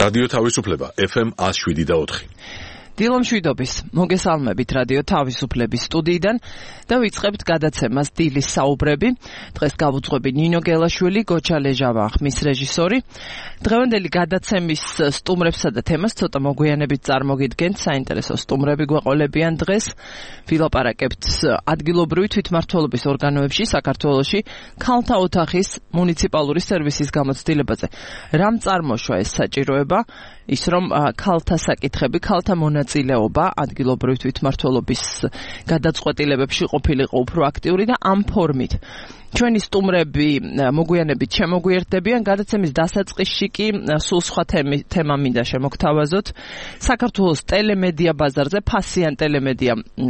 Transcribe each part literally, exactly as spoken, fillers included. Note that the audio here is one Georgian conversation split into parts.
რადიო თავისუფლება ეფ ემ one oh seven და four. დილომშვიდობის მოგესალმებით რადიო თავისუფლების სტუდიიდან და ვიწყებთ გადაცემას დილის საუბრები. დღეს გავუძღვები ნინო გელაშვილი, გოჩა ლეჟავა ხმის რეჟისორი. დღევანდელი გადაცემის სტუმრებსა და თემას ცოტა მოგვიანებით წარმოგიდგენთ. საინტერესო სტუმრები გვეყოლებიან დღეს. ვილაპარაკებთ ადგილობრივი თვითმმართველობის ორგანოებში საქართველოში ქალთა ოთახის მუნიციპალური სერვისის გამოცდილებაზე. რამ წარმოშვა ეს საჭიროება? ის რომ ქალთა საკითხები, ქალთა მონაწილეობა ადგილობრივი თვითმმართველობის გადაწყვეტილებებში ყოფილიყო უფრო აქტიური და ამ ფორმით ჩვენი სტუმრები მოგვიანებით შემოგვიერთდებიან. გადაცემის დასაწყისში კი სულ სხვა თემა მინდა შემოგთავაზოთ. საქართველოს ტელემედია ბაზარზე, ფასიან ტელემედია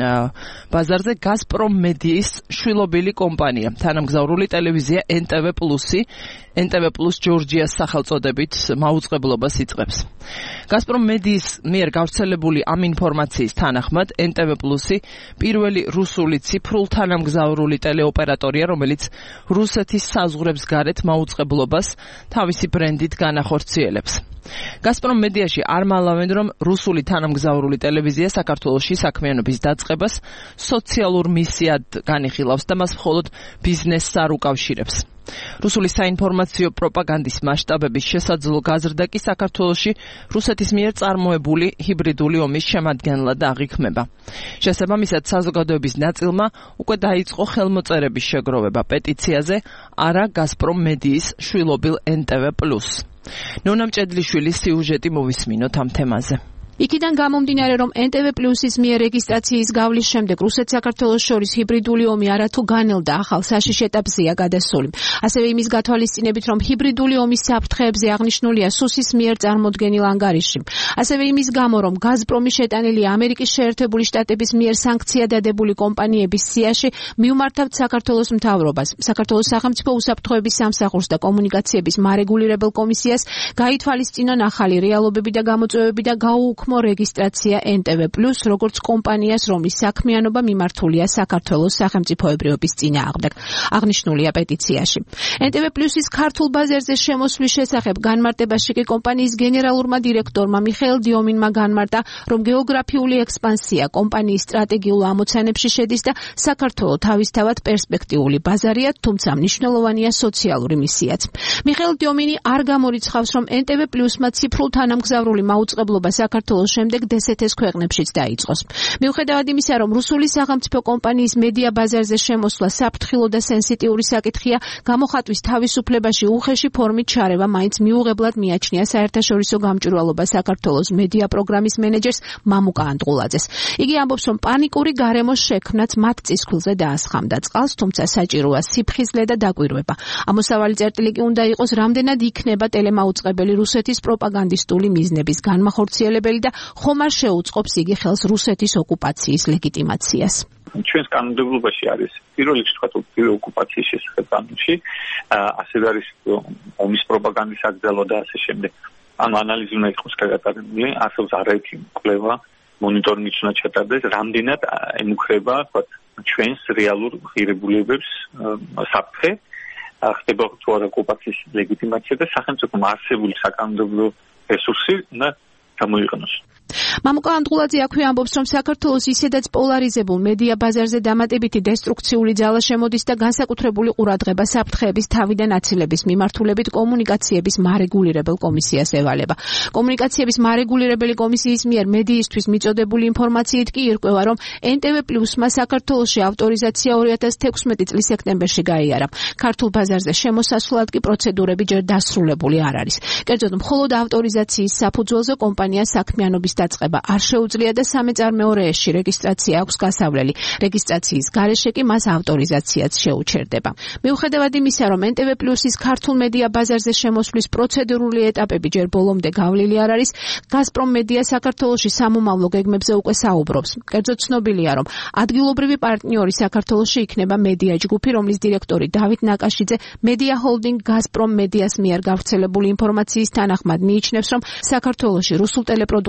ბაზარზე გაზპრომ მედიის შვილობილი კომპანია, თანამგზავრული ტელევიზია ენ ტე ვე პლუსი, ენ ტე ვე პლუს ჯორჯიას სახელწოდებით მაუწყებლობას იწყებს. გაზპრომ მედიის მიერ გავრცელებული ამ ინფორმაციის თანახმად ენ ტე ვე პლუსი პირველი რუსული ციფრულ თანამგზავრული ტელეოპერატორია, რომელიც რუსეთის საზღვრებს გარეთ მაუწყებლობას თავისი ბრენდით განახორციელებს. გაზპრომ მედიაში არ მალავენ, რომ რუსული თანამგზავრული ტელევიზია საქართველოში საქმიანობის დაწყებას სოციალურ მისიად განიხილავს და მას მხოლოდ ბიზნესს არ უკავშირებს. რუსული საინფორმაციო პროპაგანდის მასშტაბების შესაძლო გაზრდა კი საქართველოში რუსეთის მიერ წარმოებული ჰიბრიდული ომის შემადგენლად აღიქმება. შესაბამისად, საზოგადოების ნაწილმა უკვე დაიწყო ხელმოწერების შეგროვება პეტიციაზე არა გაზპრომ მედიის შვილობილ ენ ტე ვე პლუს. ნონა მჭედლიშვილის სიუჟეტი მოვისმინოთ ამ თემაზე. იქიდან გამომდინარე, რომ ენ ტე ვე პლუსის მიერ რეგისტრაციის გავლის შემდეგ რუსეთ-საქართველოს შორის ჰიბრიდული ომი არათუ განელდა ახალ საშიშ ეტაპზეა გადასული. ასევე იმის გათვალისწინებით, რომ ჰიბრიდული ომის საფრთხეებზე აღნიშნულია სუსის მიერ წარმოდგენილ ანგარიში. ასევე იმის გამო, რომ გაზპრომი შეტანილია ამერიკის შეერთებული შტატების მიერ სანქცია დადებული კომპანიების სიაში, მივმართავთ საქართველოს მთავრობას, საქართველოს სახელმწიფო უსაფრთხოების სამსახურს და კომუნიკაციების მარეგულირებელ კომისიას გაითვალისწინონ ახალი რეალობები და გამოწვევები და გაუუქმო რეგისტრაცია ენ ტე ვე პლუს, როგორც კომპანიას, რომლის საქმიანობა მიმართულია საქართველოს სახელმწიფოებრიობის წინააღმდეგ. აღნიშნულია პეტიციაში. ენ ტე ვე პლუსის ქართულ ბაზარზე შემოსვლის შესახებ განმარტებაში კი კომპანიის გენერალურმა დირექტორმა მიხეილ დიომინმა განმარტა, რომ გეოგრაფიული ექსპანსია კომპანიის სტრატეგიულ ამოცანებში შედის და საქართველო თავისთავად პერსპექტიული ბაზარია, თუმცა მნიშვნელოვანია სოციალური მისიაც. მიხეილ დიომინი არ გამორიცხავს, რომ ენ ტე ვე პლუსმა ციფრულ თანამგზავრული მაუწყებლობა საქართველოს შემდეგ დე-სე-თეს ქვეყნებშიც დაიწყოს. მიუხედავად იმისა, რომ რუსული სახელმწიფო კომპანიის მედია ბაზარზე შემოსვლა საფრთხილო და სენსიტიური საკითხია, გამოხატვის თავისუფლებაში უხეში ფორმით ჩარევა მაინც მიუღებლად მიაჩნია საერთაშორისო გამჭვირვალობა საქართველოს მედია პროგრამის მენეჯერს მამუკა ანდღულაძეს. იგი ამბობს, რომ პანიკური გარემოს შექმნაც მათ წისქვილზე დაასხამდა წყალს, თუმცა საჭიროა სიფხიზლე და დაკვირვება. ამოსავალი წერტილი კი უნდა იყოს, რამდენად იქნება ტელემაუწყებელი რუსეთის პროპაგანდისტული მიზნების განმახორციელებელი და ხომ არ შეუწყობს იგი ხელს რუსეთის ოკუპაციის ლეგიტიმაციას. ჩვენს კანონმდებლობაში არის პირველ რიგში თქვა პირველ ოკუპაციის შესახებ კანონში, ასევე არის ომის პროპაგანდის აკრძალვა და ასე შემდეგ. ანუ ანალიზი უნდა იყოს გაგატარებული, არსებობს არაერთი კვლევა, მონიტორინგი უნდა ჩატარდეს, რამდენად ემუქრება თქვა ჩვენს რეალურ ღირებულებებს საფრთხე, ხდება თუ არა ოკუპაციის ლეგიტიმაცია და სახელმწიფომ არსებული საკანონმდებლო რესურსი უნდა გამოიყენოს. მამუკა ანდღულაძე აქვე ამბობს, რომ საქართველოს ისედაც პოლარიზებულ მედია ბაზარზე დამატებითი დესტრუქციული ძალა შემოდის და განსაკუთრებული ყურადღება საფრთხეების თავიდან აცილების მიმართულებით კომუნიკაციების მარეგულირებელ კომისიას ევალება. კომუნიკაციების მარეგულირებელი კომისიის მიერ მედიისთვის მიწოდებული ინფორმაციით კი ირკვევა, რომ ენ ტე ვე პლუსმა საქართველოში ავტორიზაცია ორი ათას თექვსმეტი წლის სექტემბერში გაიარა. ქართულ ბაზარზე შემოსასვლად კი პროცედურები ჯერ დასრულებული არ არის. კერძოდ, მხოლოდ ავტორიზაციის საფუძველზე კომპანიას საქმიანობის დაწყება არ შეუძლია და სამეწარმეო რეესში რეგისტრაცია აქვს გასავლელი. რეგისტრაციის გარეშე კი მას ავტორიზაციაც შეუჩერდება. მიუხედავად იმისა, რომ ენ ტე ვე პლუსის ქართულ მედია ბაზარზე შემოსვლის პროცედურული ეტაპები ჯერ ბოლომდე გავლილი არ არის, გაზპრომ მედია საქართველოში სამომავლო გეგმებზე უკვე საუბრობს. კერძოდ ცნობილია, რომ ადგილობრივი პარტნიორი საქართველოში იქნება მედია ჯგუფი, რომლის დირექტორი დავით ნაკაშიძე მედია ჰოლდინგ გაზპრომ მედიას მიერ გავრცელებული ინფორმაციის თანახმად მიიჩნევს, რომ საქართველოში რუსულ ტელეპროდუქციაზე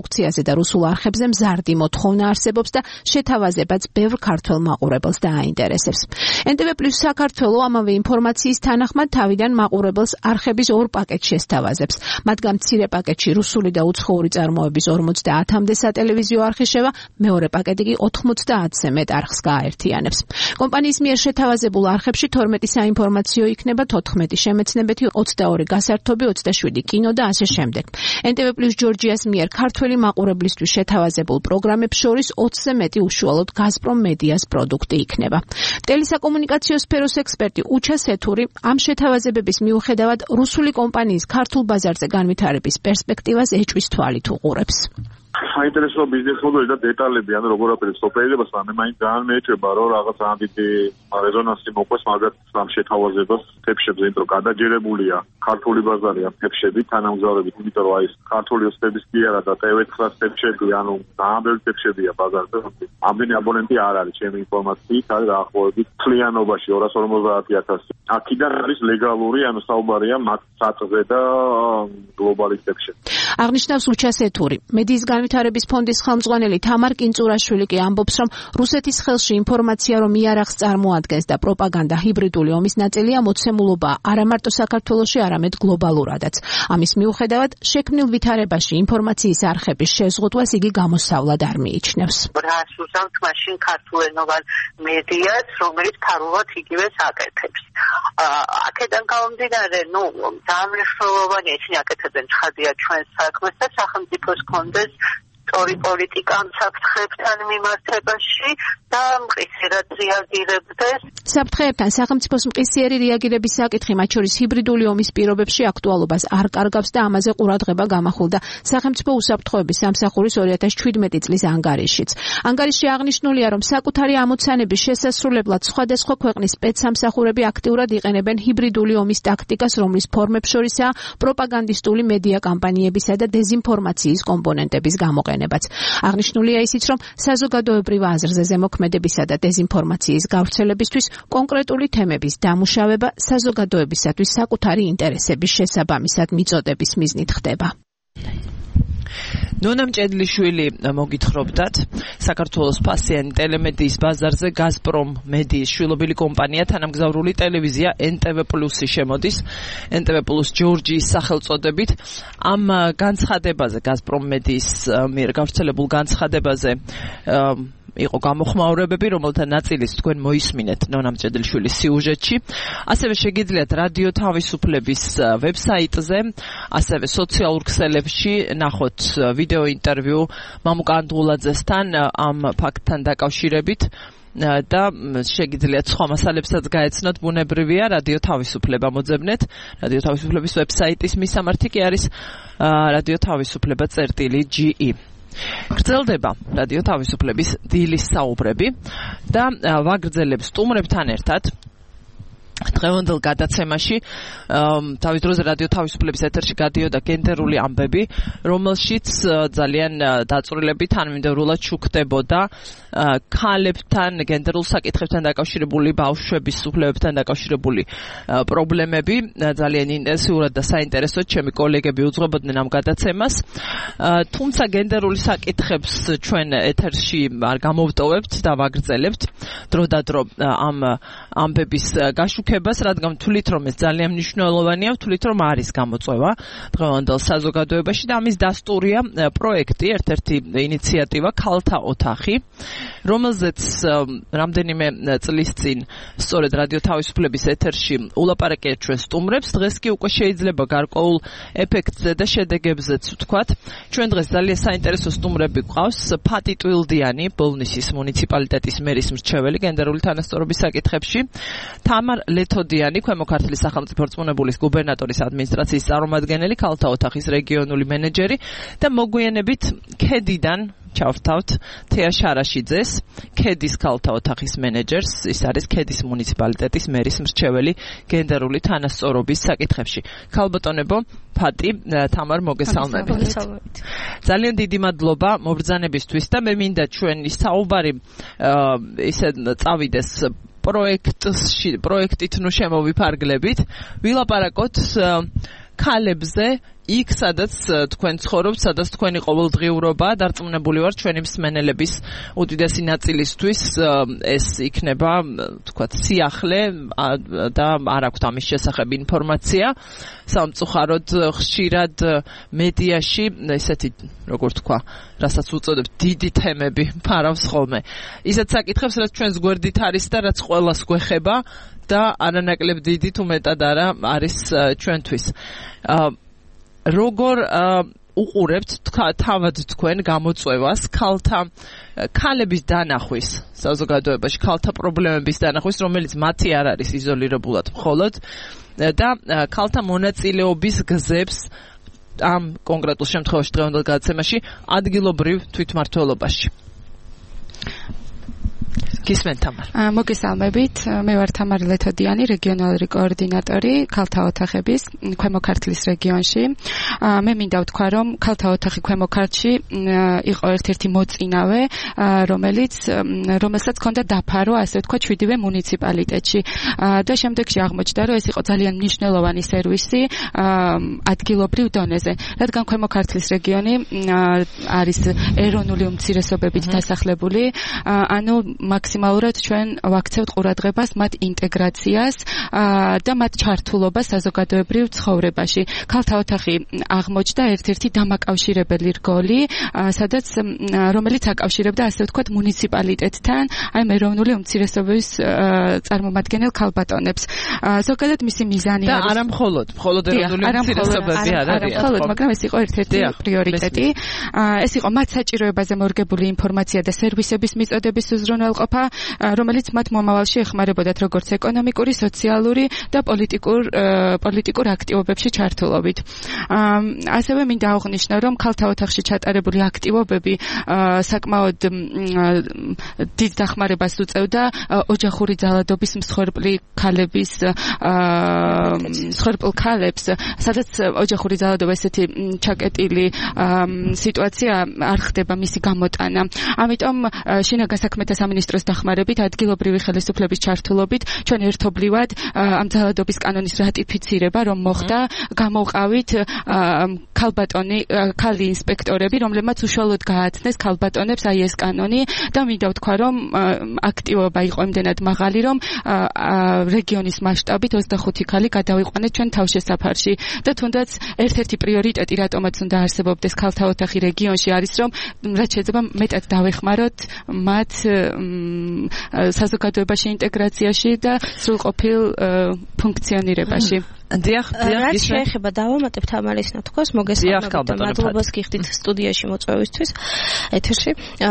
და რუსულ არხებზე მზარდი მოთხოვნა არსებობს და შეთავაზებაც ბევრ ქართველ მაყურებელს დააინტერესებს. ენ ტი ვი პლუს საქართველო ამავე ინფორმაციის თანახმად თავიდან მაყურებელს არხების ორ პაკეტს შესთავაზებს. მათგან მცირე პაკეტში რუსული და უცხოური წარმოების ორმოცდაათამდე სატელევიზიო არხი შევა, მეორე პაკეტი კი ოთხმოცდაათზე მეტ არხს გააერთიანებს. კომპანიის მიერ შეთავაზებულ არხებში თორმეტი საინფორმაციო იქნება, თოთხმეტი შემეცნებითი, ოცდაორი გასართობი, ოცდაშვიდი კინო და ასე შემდეგ. ენ ტი ვი პლუს ჯორჯიას მიერ ქართველი მაყურებლისთვის შეთავაზებულ პროგრამებს შორის ოცზე მეტი უშუალოდ გაზპრომ მედიას პროდუქტი იქნება. ტელესაკომუნიკაციო სფეროს ექსპერტი უჩა სეთური ამ შეთავაზებების მიუხედავად რუსული კომპანიის ქართულ ბაზარზე განვითარების პერსპექტივას ეჭვის თვალით უყურებს. საინტერესო ბიზნეს მოდელი და დეტალები, ანუ როგორ აპირებს ოპერირებას, მაგრამ მე მაინც ძალიან მეეჭვება, რომ რაღაც ძალიან დიდი რეზონანსი მოყვეს მაგათ ამ შეთავაზებას თეფშებზე, იმიტომ რომ გადაჯერებულია ქართული ბაზარი ამ თეფშებით, თანამგზავრებით, იმიტომ რომ აი ეს ქართული ოსტების კი არა და ტე ვე ცხრა თეფშები, ანუ ძალიან ბევრი თეფშებია ბაზარზე. ამდენი აბონენტი არ არის ჩემი ინფორმაციით, არის დაახლოებით მთლიანობაში ორას ორმოცდაათი ათასი. აქედან არის ლეგალური, ანუ საუბარია მათ საწზე და გლობალის თეფშები. აღნიშნავს უჩა სეთური. მედიის განვითარების ფონდის ხელმძღვანელი თამარ კინწურაშვილი კი ამბობს, რომ რუსეთის ხელში ინფორმაცია, რომ იარაღს წარმოადგენს და პროპაგანდა ჰიბრიდული ომის ნაწილია, მოცემულობა არა მარტო საქართველოში, არამედ გლობალურადაც. ამის მიუხედავად, შექმნილ ვითარებაში ინფორმაციის არხების შეზღუდვას იგი გამოსავლად არ მიიჩნევს. რას უსამთ მაშინ ქართულენოვან მედიას, რომელიც ფარულად იგივეს აკეთებს. აქედან გამომდინარე, ნუ ძალიან მნიშვნელოვანია ისინი აკეთებენ ცხადია ჩვენს საქმეს და სახელმწიფოს კონდეს სწორი პოლიტიკა ამ საფრთხეებთან მიმართებაში და მყისიერად რეაგირებდეს. საფრთხეებთან სახელმწიფოს მყისიერი რეაგირების საკითხი, მათ შორის ჰიბრიდული ომის პირობებში აქტუალობას არ კარგავს და ამაზე ყურადღება გამახვილდა სახელმწიფო უსაფრთხოების სამსახურის ორი ათას შვიდმეტი წლის ანგარიშშიც. ანგარიშში აღნიშნულია, რომ საკუთარი ამოცანების შესასრულებლად სხვადასხვა ქვეყნის სპეცსამსახურები აქტიურად იყენებენ ჰიბრიდული ომის ტაქტიკას, რომლის ფორმებს შორისაა პროპაგანდისტული მედია კამპანიებისა და დეზინფორმაციის კომპონენტების გამოყენება. აღნიშნულია ისიც, რომ საზოგადოებრივ აზრზე ზემოქმედებისა და დეზინფორმაციის გავრცელებისთვის კონკრეტული თემების დამუშავება საზოგადოებისათვის საკუთარი ინტერესების შესაბამისად მიწოდების მიზნით ხდება. ნონა მჭედლიშვილი მოგითხრობდათ, საქართველოს ფასიანი ტელემედიის ბაზარზე გაზპრომ მედიის შვილობილი კომპანია თანამგზავრული ტელევიზია ენ ტი ვი პლუსი შემოდის, ენ ტი ვი პლუს ჯორჯიის სახელწოდებით. ამ განცხადებაზე, გაზპრომ მედიის მიერ გავრცელებულ განცხადებაზე იყო გამოხმაურებები, რომელთა ნაწილიც თქვენ მოისმინეთ ნონა მჭედლიშვილის სიუჟეტში. ასევე შეგიძლიათ რადიო თავისუფლების ვებსაიტზე, ასევე სოციალურ ქსელებში ნახოთ ვიდეო ინტერვიუ მამუკა ანდღულაძესთან ამ ფაქტთან დაკავშირებით და შეგიძლიათ სხვა მასალებსაც გაეცნოთ. ბუნებრივია, რადიო თავისუფლება მოძებნეთ. რადიო თავისუფლების ვებსაიტის მისამართი კი არის რადიო თავისუფლება წერტილი ჯი ი. გრძელდება რადიო თავისუფლების დილის საუბრები და ვაგრძელებს სტუმრებთან ერთად დღევანდელ გადაცემაში თავის დროზე რადიო თავისუფლების ეთერში გადიოდა გენდერული ამბები, რომელშიც ძალიან დაწვრილები თანმიმდევრულად შუქდებოდა ქალებთან, გენდერულ საკითხებთან დაკავშირებული, ბავშვების უფლებებთან დაკავშირებული პრობლემები. ძალიან ინტენსიურად და საინტერესოდ ჩემი კოლეგები უძღვებოდნენ ამ გადაცემას. თუმცა გენდერული საკითხებს ჩვენ ეთერში არ გამოვტოვებთ და ვაგრძელებთ დროდადრო ამ ამბების გაშუქებას, რადგან ვთვლით, რომ ეს ძალიან მნიშვნელოვანია, ვთვლით, რომ არის გამოწვევა დღევანდელ საზოგადოებაში და ამის დასტურია პროექტი, ერთ-ერთი ინიციატივა ქალთა ოთახი, რომელზეც რამდენიმე წლის წინ სწორედ რადიო თავისუფლების ეთერში ულაპარაკეთ ჩვენ სტუმრებს. დღეს კი უკვე შეიძლება გარკვეულ ეფექტზე და შედეგებზეც ვთქვათ. ჩვენ დღეს ძალიან საინტერესო სტუმრები გვყავს. ფატი ტვილდიანი, ბოლნისის მუნიციპალიტეტის მერის მრჩეველი გენდერული თანასწორობის საკითხებში, თამარ ლეთოდიანი, ქვემო ქართლის სახელმწიფო რწმუნებულის გუბერნატორის ადმინისტრაციის წარმომადგენელი, ქალთა ოთახის რეგიონული მენეჯერი და მოგვიანებით ქედიდან ჩავთავთ თეა შარაშიძეს, ქედის ქალთა ოთახის მენეჯერს, ის არის ქედის მუნიციპალიტეტის მერის მრჩეველი გენდერული თანასწორობის საკითხებში. ქალბატონებო, ფატი, თამარ, მოგესალმებით. ძალიან დიდი მადლობა მობრძანებისთვის და მე მინდა ჩვენი საუბარი ისე წავიდეს პროექტში, პროექტით ნუ შემოვიფარგლებით, ვილაპარაკოთ ქალებზე იქ სადაც თქვენ ცხოვრობთ, სადაც თქვენი ყოველდღიურობა დარწმუნებული ვარ ჩვენი მსმენელების უდიდესი ნაწილისთვის ეს იქნება თქვათ სიახლე და არ აქვთ ამის შესახებ ინფორმაცია. სამწუხაროდ ხშირად მედიაში ესეთი როგორ თქვა, რასაც უწოდებთ დიდი თემები ფარავს ხოლმე. ისეთ საკითხებს, რაც ჩვენს გვერდით არის და რაც ყველას გვეხება და არანაკლებ დიდი თუ მეტად არა არის ჩვენთვის. როგორ უყურებთ თავად თქვენ გამოწვევას ქალთა ქალების დანახვის საზოგადოებაში, ქალთა პრობლემების დანახვის, რომელიც მათი არ არის იზოლირებულად მხოლოდ და ქალთა მონაწილეობის გზებს ამ კონკრეტულ შემთხვევაში დღევანდელ გადაცემაში ადგილობრივ თვითმმართველობაში. გისმენთ თამარ. მოგესალმებით. მე ვარ თამარი ლეთოდიანი, რეგიონალური კოორდინატორი ქალთა ოთახების ქვემო ქართლის რეგიონში. მე მინდა ვთქვა, რომ ქალთა ოთახი ქვემო ქართლში იყო ერთ-ერთი მოწინავე, რომელიც რომელსაც ჰქონდა დაფარო, ასე ვთქვა, შვიდივე მუნიციპალიტეტში. და შემდეგში აღმოჩნდა, რომ ეს იყო ძალიან მნიშვნელოვანი სერვისი ადგილობრივ დონეზე. რადგან ქვემო ქართლის რეგიონი არის ეროვნული უმცირესობებით დასახლებული, ანუ მაქსიმალურად ჩვენ ვაქცევთ ყურადღებას მათ ინტეგრაციას და მათ ჩართულობას საზოგადოებრივ ცხოვრებაში. ქალთა ოთახი აღმოჩნდა ერთ-ერთი დამაკავშირებელი რგოლი, სადაც რომელიც აკავშირებდა ასე ვთქვათ მუნიციპალიტეტთან, აი ეროვნული უმცირესობების წარმომადგენელ ქალბატონებს. ზოგადად მისი მიზანი არის და არა მხოლოდ, მხოლოდ ეროვნული უმცირესობები არ არის, მხოლოდ, მაგრამ ეს იყო ერთ-ერთი პრიორიტეტი. ეს იყო მათ საჭიროებაზე მორგებული ინფორმაცია და სერვისების მიწოდების უზრუნველყოფა, რომელიც მათ მომავალში ეხმარებოდათ როგორც ეკონომიკური, სოციალური და პოლიტიკურ პოლიტიკურ აქტივობებში ჩართულობით. ასევე მინდა აღვნიშნო, რომ ქალთა ოთახში ჩატარებული აქტივობები საკმაოდ დიდ დახმარებას უწევდა ოჯახური ძალადობის მსხვერპლი ქალების მსხვერპლ ქალებს, სადაც ოჯახური ძალადობა ესეთი ჩაკეტილი სიტუაცია არ ხდება მისი გამოტანა. ამიტომ შინაგან საქმეთა სამინისტროს დახმარებით, ადგილობრივი ხელისუფლების ჩართულობით ჩვენ ერთობლივად ამ ძალადობის კანონის რატიფიცირება რომ მოხდა, გამოვყავით ქალბატონი, ქალი ინსპექტორები, რომლებმაც უშუალოდ გააცნეს ქალბატონებს აი ეს კანონი და მინდა ვთქვა, რომ აქტივობა იყო იმდენად მაღალი, რომ რეგიონის მასშტაბით ოცდახუთი ქალი გადავიყვანეთ ჩვენ თავშესაფარში და თუნდაც ერთ-ერთი პრიორიტეტი, რატომაც უნდა არსებობდეს ქალთა ოთახი რეგიონში არის, რომ რაც შეიძლება მეტად დავეხმაროთ მათ საზოგადოებაში ინტეგრაციაში და სრულყოფილ ფუნქციონირებაში. დიახ, დიახ, რაც შეეხება დავამატებ თამარის ნათქვას, მოგესალმებით და მადლობას გიხდით სტუდიაში მოწვევისთვის ეთერში.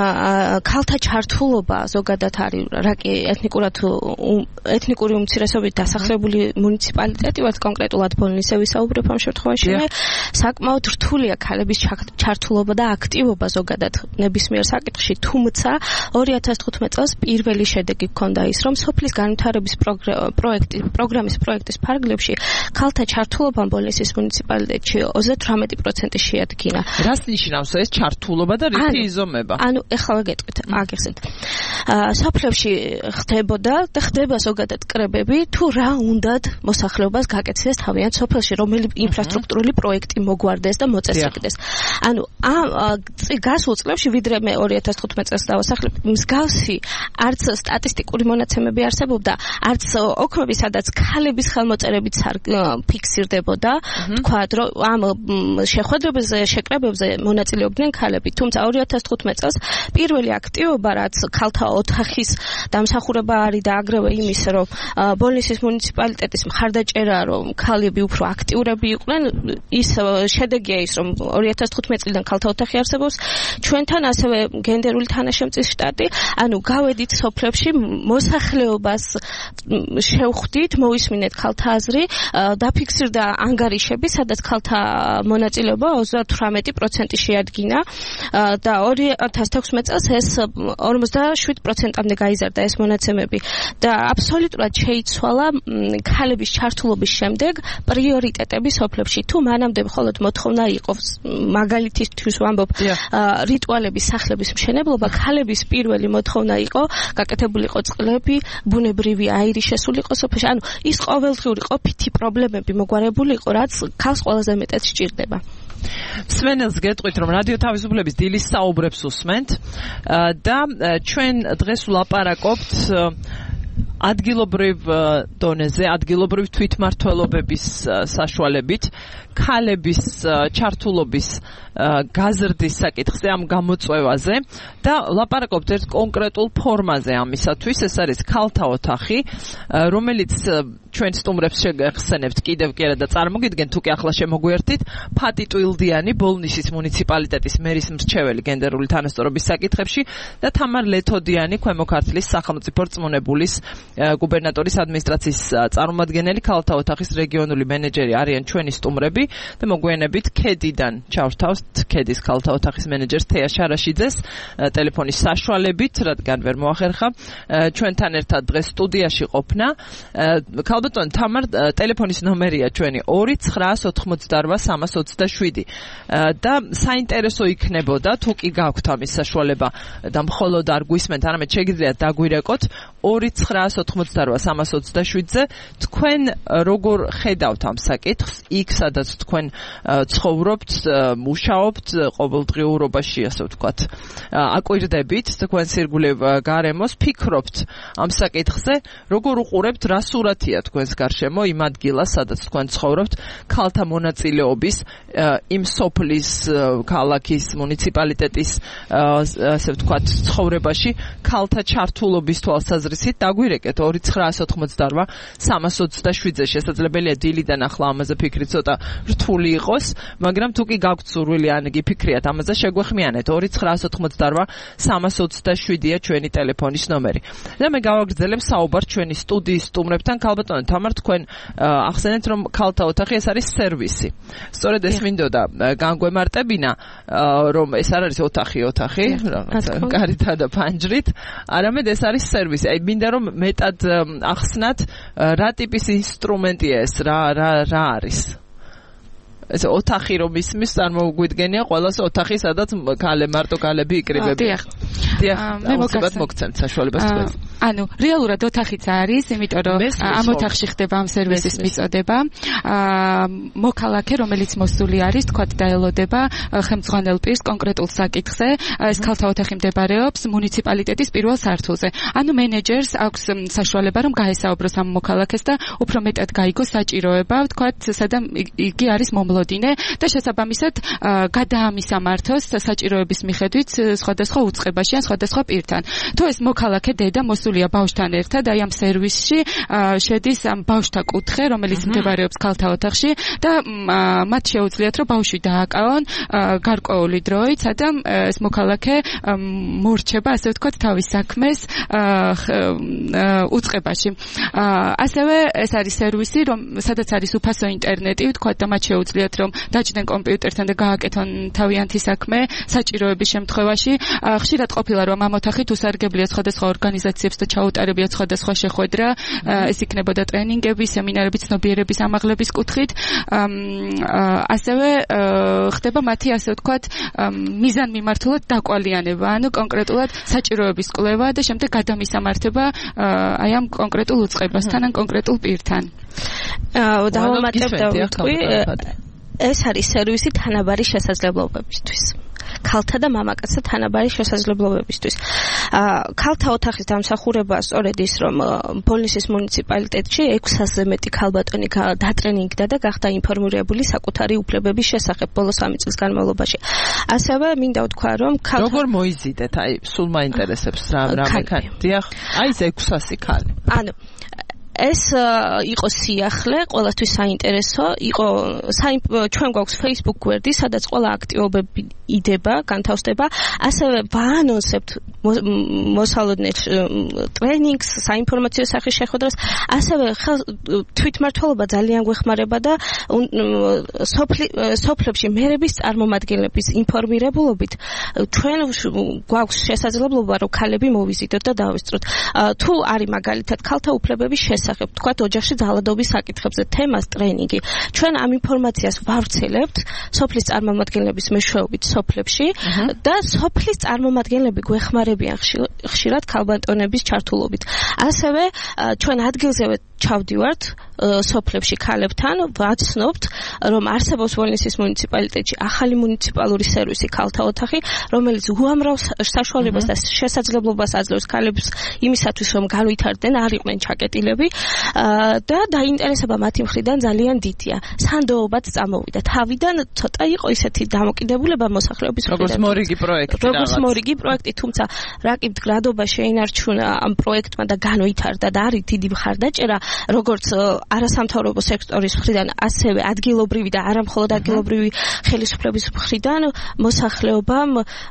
ქალთა ჩართულობა ზოგადად არის რაკი ეთნიკურად ეთნიკური უმცირესობით დასახლებული მუნიციპალიტეტი, ვართ კონკრეტულად ბოლნისზე ვისაუბრებ ამ შემთხვევაში. საკმაოდ რთულია ქალების ჩართულობა და აქტივობა ზოგადად ნებისმიერ საკითხში, თუმცა ორი ათას თხუთმეტ წელს პირველი შედეგი ჰქონდა ის, რომ სოფლის განვითარების პროექტი პროგრამის პროექტის ფარგლებში ქალთა ჩართულობა ბოლნისის მუნიციპალიტეტში ოცდათვრამეტი პროცენტი შეადგინა. რას ნიშნავს ეს ჩართულობა და რითი იზომება? ანუ ეხლა გეტყვით, აგიხსენთ. სოფლებში ხდებოდა და ხდება ზოგადად კრებები, თუ რა უნდათ მოსახლეობას გაკეთდეს თავიანთ სოფელში, რომელი ინფრასტრუქტურული პროექტი მოგვარდეს და მოწესრიგდეს. ანუ ამ გასულ წლებში, ვიდრე მე ორი ათას თხუთმეტ წელს დავასახლებ, მსგავსი არც სტატისტიკური მონაცემები არსებობდა, არც ოქმები, სადაც ქალების ხელმოწერებით ფიქსირდებოდა, თქვათ, რომ ამ შეხვედრებზე, შეკრებებზე მონაწილეობდნენ ქალები. თუმცა ორი ათას თხუთმეტ წელს პირველი აქტივობა, რაც ქალთა ოთახის დამსახურება არის და აგრევე იმის, რომ ბოლნისის მუნიციპალიტეტის მხარდაჭერა, რომ ქალები უფრო აქტიურები იყვნენ, ის შედეგია ის, რომ ორი ათას თხუთმეტ წლიდან ქალთა ოთახი არსებობს. ჩვენთან ასევე გენდერული თანაშემწის შტატი, ანუ გავედით სოფლებში, მოსახლეობას შევხვდით, მოვისმინეთ ქალთა აზრი, დაფიქსირდა ანგარიშები, სადაც ქალთა მონაწილეობა ოცდათვრამეტი პროცენტი შეადგინა და ორი ათას თექვსმეტ წელს ეს ორმოცდაშვიდ პროცენტამდე გაიზარდა ეს მონაცემები და აბსოლუტურად შეიცვალა ქალების ჩართულობის შემდეგ პრიორიტეტები სოფლებში. თუ მანამდე მხოლოდ მოთხოვნა იყო, მაგალითისთვის ვამბობ, რიტუალების სახლების მშენებლობა, ქალების პირველი მოთხოვნა იყო, გაკეთებულიყო წყლები, ბუნებრივი აირი შესულიყო სოფელში. ანუ ის ყოველდღიური ყოფითი პრობლემა პრობლემები მოგვარებული იყო, რაც ქალს ყველაზე მეტად სჭირდება. სვენელს გეტყვით რომ რადიო თავისუფლების დილის საუბრებს უსმენთ და ჩვენ დღეს ვლაპარაკობთ ადგილობრივ დონეზე, ადგილობრივ თვითმმართველობების საშუალებით ქალების ჩართულობის გაზრდის საკითხზე, ამ გამოწვევაზე და ლაპარაკობთ ერთ კონკრეტულ ფორმაზე ამისათვის, ეს არის ქალთა ოთახი, რომელიც ჩვენ სტუმრებს შეგახსენებთ კიდევ კი არა და წარმოგიდგენთ თუ კი ახლა შემოგვერთით, ფატი ტვილდიანი ბოლნისის მუნიციპალიტეტის მერის მრჩეველი გენდერული თანასწორობის საკითხებში და თამარ ლეთოდიანი ქვემო ქართლის სახელმწიფო რწმუნებულის გუბერნატორის ადმინისტრაციის წარმომადგენელი ქალთა ოთახის რეგიონული მენეჯერი არიან ჩვენი სტუმრები და მოგვიანებით ქედიდან ჩავრთავთ ქედის ქალთა ოთახის მენეჯერს თეა შარაშიძეს ტელეფონის საშუალებით, რადგან ვერ მოახერხა ჩვენთან ერთად დღეს სტუდიაში ყოფნა. ქალბატონ თამარ, ტელეფონის ნომერია ჩვენი ორი ცხრაას ოთხმოცდაორვა სამას ოცდაშვიდი და საინტერესო იქნებოდა თუ კი გაქვთ ამის საშუალება და მხოლოდ არ გვისმენთ, არამედ შეგიძლიათ დაგვირეკოთ ორი ცხრაას ოთხმოცდაორვა სამას ოცდაშვიდზე თქვენ როგორ ხედავთ ამ საკითხს, იქ სადაც თქვენ ცხოვრობთ, მუშაობთ ყოველდღიურობაში, ასე ვთქვათ, აკვირდებით თქვენს ირგვლივ გარემოს, ფიქრობთ ამ საკითხზე, როგორ უყურებთ, რა სურათია თქვენს გარშემო იმ ადგილას, სადაც თქვენ ცხოვრობთ, ქალთა მონაწილეობის იმ სოფლის, ქალაქის, მუნიციპალიტეტის, ასე ვთქვათ, ცხოვრებაში ქალთა ჩართულობის თვალსაზრისით დაგვირეკეთ ორი ცხრაას ოთხმოცდაორვა სამას ოცდაშვიდზე. შესაძლებელია დილიდან ახლა ამაზე ფიქრი ცოტა რთული იყოს, მაგრამ თუ კი გაქვთ სურვილი ან გიფიქრიათ ამაზე, შეგვეხმიანეთ ორი ცხრაას ოთხმოცდაორვა სამას ოცდაშვიდია ჩვენი ტელეფონის ნომერი. და მე გავაგრძელებ საუბარს ჩვენი სტუდიის სტუმრებთან. ქალბატონო თამარ, თქვენ ახსენეთ რომ ქალთა ოთახი ეს არის სერვისი. სწორედ ეს მინდოდა განგვემარტებინა, რომ ეს არ არის ოთახი, ოთახი, რაღაცა კარითა და ფანჯრით, არამედ ეს არის სერვისი. აი მინდა რომ მეტად ახსნათ რა ტიპის ინსტრუმენტია ეს, რა რა რა არის. ეს ოთახი რომ ისმის, წარმოგვიდგენია ყველას ოთახი, სადაც ქალე მარტო ქალები იკრიბებიან. დიახ. დიახ, მე მოგცემთ საშუალებას თქვენ. ანუ რეალურად ოთახიც არის, იმიტომ რომ ამ ოთახში ხდება ამ სერვისის მიწოდება. მოქალაქე, რომელიც მოსული არის, თქვათ დაელოდება ხელმძღვანელ პირს კონკრეტულ საკითხზე. ეს ქალთა ოთახი მდებარეობს მუნიციპალიტეტის პირველ სართულზე. ანუ მენეჯერს აქვს საშუალება რომ გაესაუბროს ამ მოქალაქეს და უფრო მეტად გაიგოს საჭიროება, თქვათ, სადამ იგი არის მომლოდინე და შესაბამისად გადაამისამართოს საჭიროების მიხედვით სხვადასხვა უწყებაში ან სხვადასხვა პირთან. თუ ეს მოქალაქე დედა მოსულია ბავშვთან ერთად, აი ამ სერვისში შედის ამ ბავშვთა კუთხე, რომელიც მდებარეობს ქალთა ოთახში და მათ შეუძლიათ რომ ბავშვი დააკავონ გარკვეული დროით, სადამ ეს მოქალაქე მორჩება, ასე ვთქვათ, თავის საქმეს უწყებაში. ასევე ეს არის სერვისი, რომ სადაც არის უფასო ინტერნეტი, ვთქვათ, და მათ შეუძლიათ რომ დაჭდნენ კომპიუტერთან და გააკეთონ თავიანთი საქმე საჭიროების შემთხვევაში. ხშირად ყოფილა რომ ამ ოთახით უსარგებლია სხვადასხვა ორგანიზაციებს და ჩაუტარებიათ სხვადასხვა შეხვედრა, ეს იქნებოდა ტრენინგები, სემინარები, ცნობიერების ამაღლების კუთხით. ასევე ხდება მათი, ასე ვთქვათ, მიზანმიმართულად დავკვალიანება, ანუ კონკრეტულად საჭიროების კვლევა და შემდეგ გადამისამართება აი ამ კონკრეტულ უწყებასთან ან კონკრეტულ პირთან. დავამატებ და ვიტყვი, ეს არის სერვისი თანაბარი შესაძლებლობებისთვის. ქალთა და მამაკაცთა თანაბარი შესაძლებლობებისთვის. ქალთა ოთახის დამსახურება სწორედ ის, რომ ბოლნისის მუნიციპალიტეტში ექვსასზე მეტი ქალბატონი დატრენინგდა და გახდა ინფორმირებული საკუთარი უფლებების შესახებ ბოლო სამი წლის განმავლობაში. ასევე მინდა ვთქვა, რომ როგორ მოიზიდეთ, აი სულ მაინტერესებს რა რა მექანი. დიახ, აი ეს ექვსასი ქალი. ანუ ეს იყო სიახლე, ყველასთვის საინტერესო, იყო ჩვენ გვაქვს Facebook გვერდი, სადაც ყველა აქტივობები იდება, განთავსდება, ასევე ვაანონსებთ მოსალოდნელ ტრენინგს, საინფორმაციო სახის შეხვედრას, ასევე თვითმმართველობა ძალიან გვეხმარება და სოფლებში მერების წარმომადგენლების ინფორმირებულობით ჩვენ გვაქვს შესაძლებლობა, რომ ქალები მოვიზიდოთ და დავისწროთ. თუ არის მაგალითად ქალთა უფლებების შესახებ, თქვათ ოჯახში ძალადობის საკითხებზე თემას ტრენინგი. ჩვენ ამ ინფორმაციას ვავრცელებთ სოფლის წარმომადგენლების მეშვეობით სოფლებში და სოფლის წარმომადგენლები გვეხმარებიან ხშირად ქალბატონების ჩართულობით. ასევე ჩვენ ადგილზევე ჩავდივართ სოფლებში ქალებთან, ვაცნობთ, რომ არსებობს ვოლნისის მუნიციპალიტეტში ახალი მუნიციპალური სერვისი ქალთა ოთახი, რომელიც უამრავ საშუალებას და შესაძლებლობას აძლევს ქალებს იმისათვის, რომ განვითარდნენ, არ იყვნენ ჩაკეტილები და დაინტერესება მათი მხრიდან ძალიან დიდია. სანდოობად წამოვიდა. თავიდან ცოტა იყო ისეთი დამოკიდებულება მოსახლეობის მხრიდან. როგორც მორიგი პროექტი. როგორც მორიგი პროექტი, თუმცა რა კი მდგრადობა შეინარჩუნა ამ პროექტმა და განვითარდა და არის დიდი მხარდაჭერა, როგორც არასამთავრობო სექტორის მხრიდან, ასევე ადგილობრივი და არა მხოლოდ ადგილობრივი ხელისუფლების მხრიდან მოსახლეობამ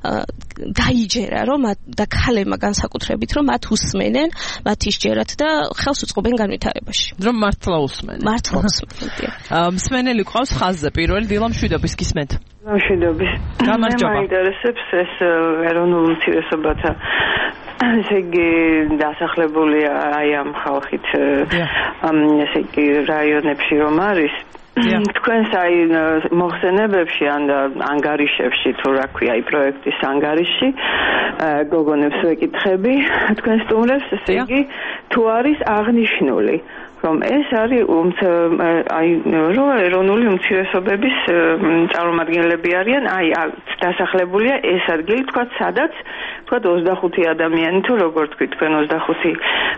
დაიჯერა, რომ და ქალებმა განსაკუთრებით, რომ მათ უსმენენ, მათ ისჯერათ და ხელს უწყობენ განვითარებაში. რომ მართლა უსმენენ. მართლა უსმენდია. მსმენელი ყავს ხაზზე პირველი დილა მშვიდობის გისმენთ. მშვიდობის. გამარჯობა. მე მაინტერესებს ეს ეროვნულ უმცირესობათა ესე იგი დასახლებულია აი ამ ხალხით ესე იგი რაიონებში რომ არის თქვენს აი მოხსენებებში ან ანგარიშებში თუ რა ქვია აი პროექტის ანგარიში გოგონებს ვეკითხები თქვენ სტუმრებს ესე იგი თუ არის აღნიშნული რომ ეს არის აი რო ეროვნული უმცირესობების წარმომადგენლები არიან აი დასახლებულია ეს ადგილი თქვა სადაც თქვა ოცდახუთი ადამიანი თუ როგორ თქვი თქვენ ოცდახუთი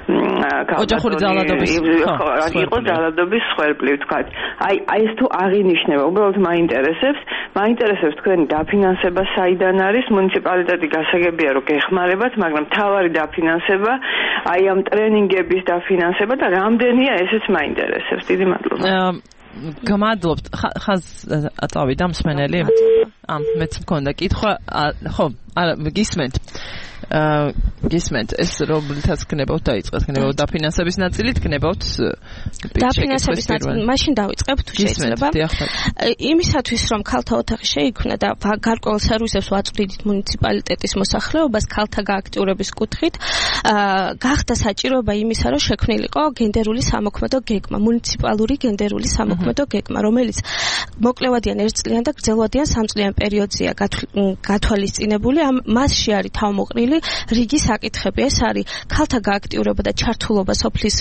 ოჯახური ძალადობის იყო ძალადობის სხვერპლი თქვა აი აი ეს თუ აღინიშნება უბრალოდ მაინტერესებს მაინტერესებს თქვენი დაფინანსება საიდან არის მუნიციპალიტეტი გასაგებია რომ გეხმარებათ მაგრამ თავარი დაფინანსება აი ამ ტრენინგების დაფინანსება და რამდენია ესეც მაინტერესებს. დიდი მადლობა. გამადლობთ. ხაზ აწავიდა მსმენელი? ამ მეც მქონდა კითხვა. ხო, არა, გისმენთ. აა გისმენთ ეს რომელთაც გნებავთ დაიწყეთ გნებავთ დაფინანსების ნაწილით გნებავთ დაფინანსების ნაწილი მაშინ დავიწყებ თუ შეიძლება იმისათვის რომ ქალთა ოთახი შეიქმნა და გარკვეულ სერვისებს ვაწვდიდით მუნიციპალიტეტის მოსახლეობას ქალთა გააქტიურების კუთხით აა გახდა საჭიროება იმისა რომ შექმნილიყო გენდერული სამოქმედო გეგმა მუნიციპალური გენდერული სამოქმედო გეგმა რომელიც მოკლევადიან ერთწლიან და გრძელვადიან სამწლიან პერიოდზეა გათვალისწინებული ამ მასში არის თავმოყრილი რიგი საკითხები ეს არის ქალთა გააქტიურება და ჩართულობა სოფლის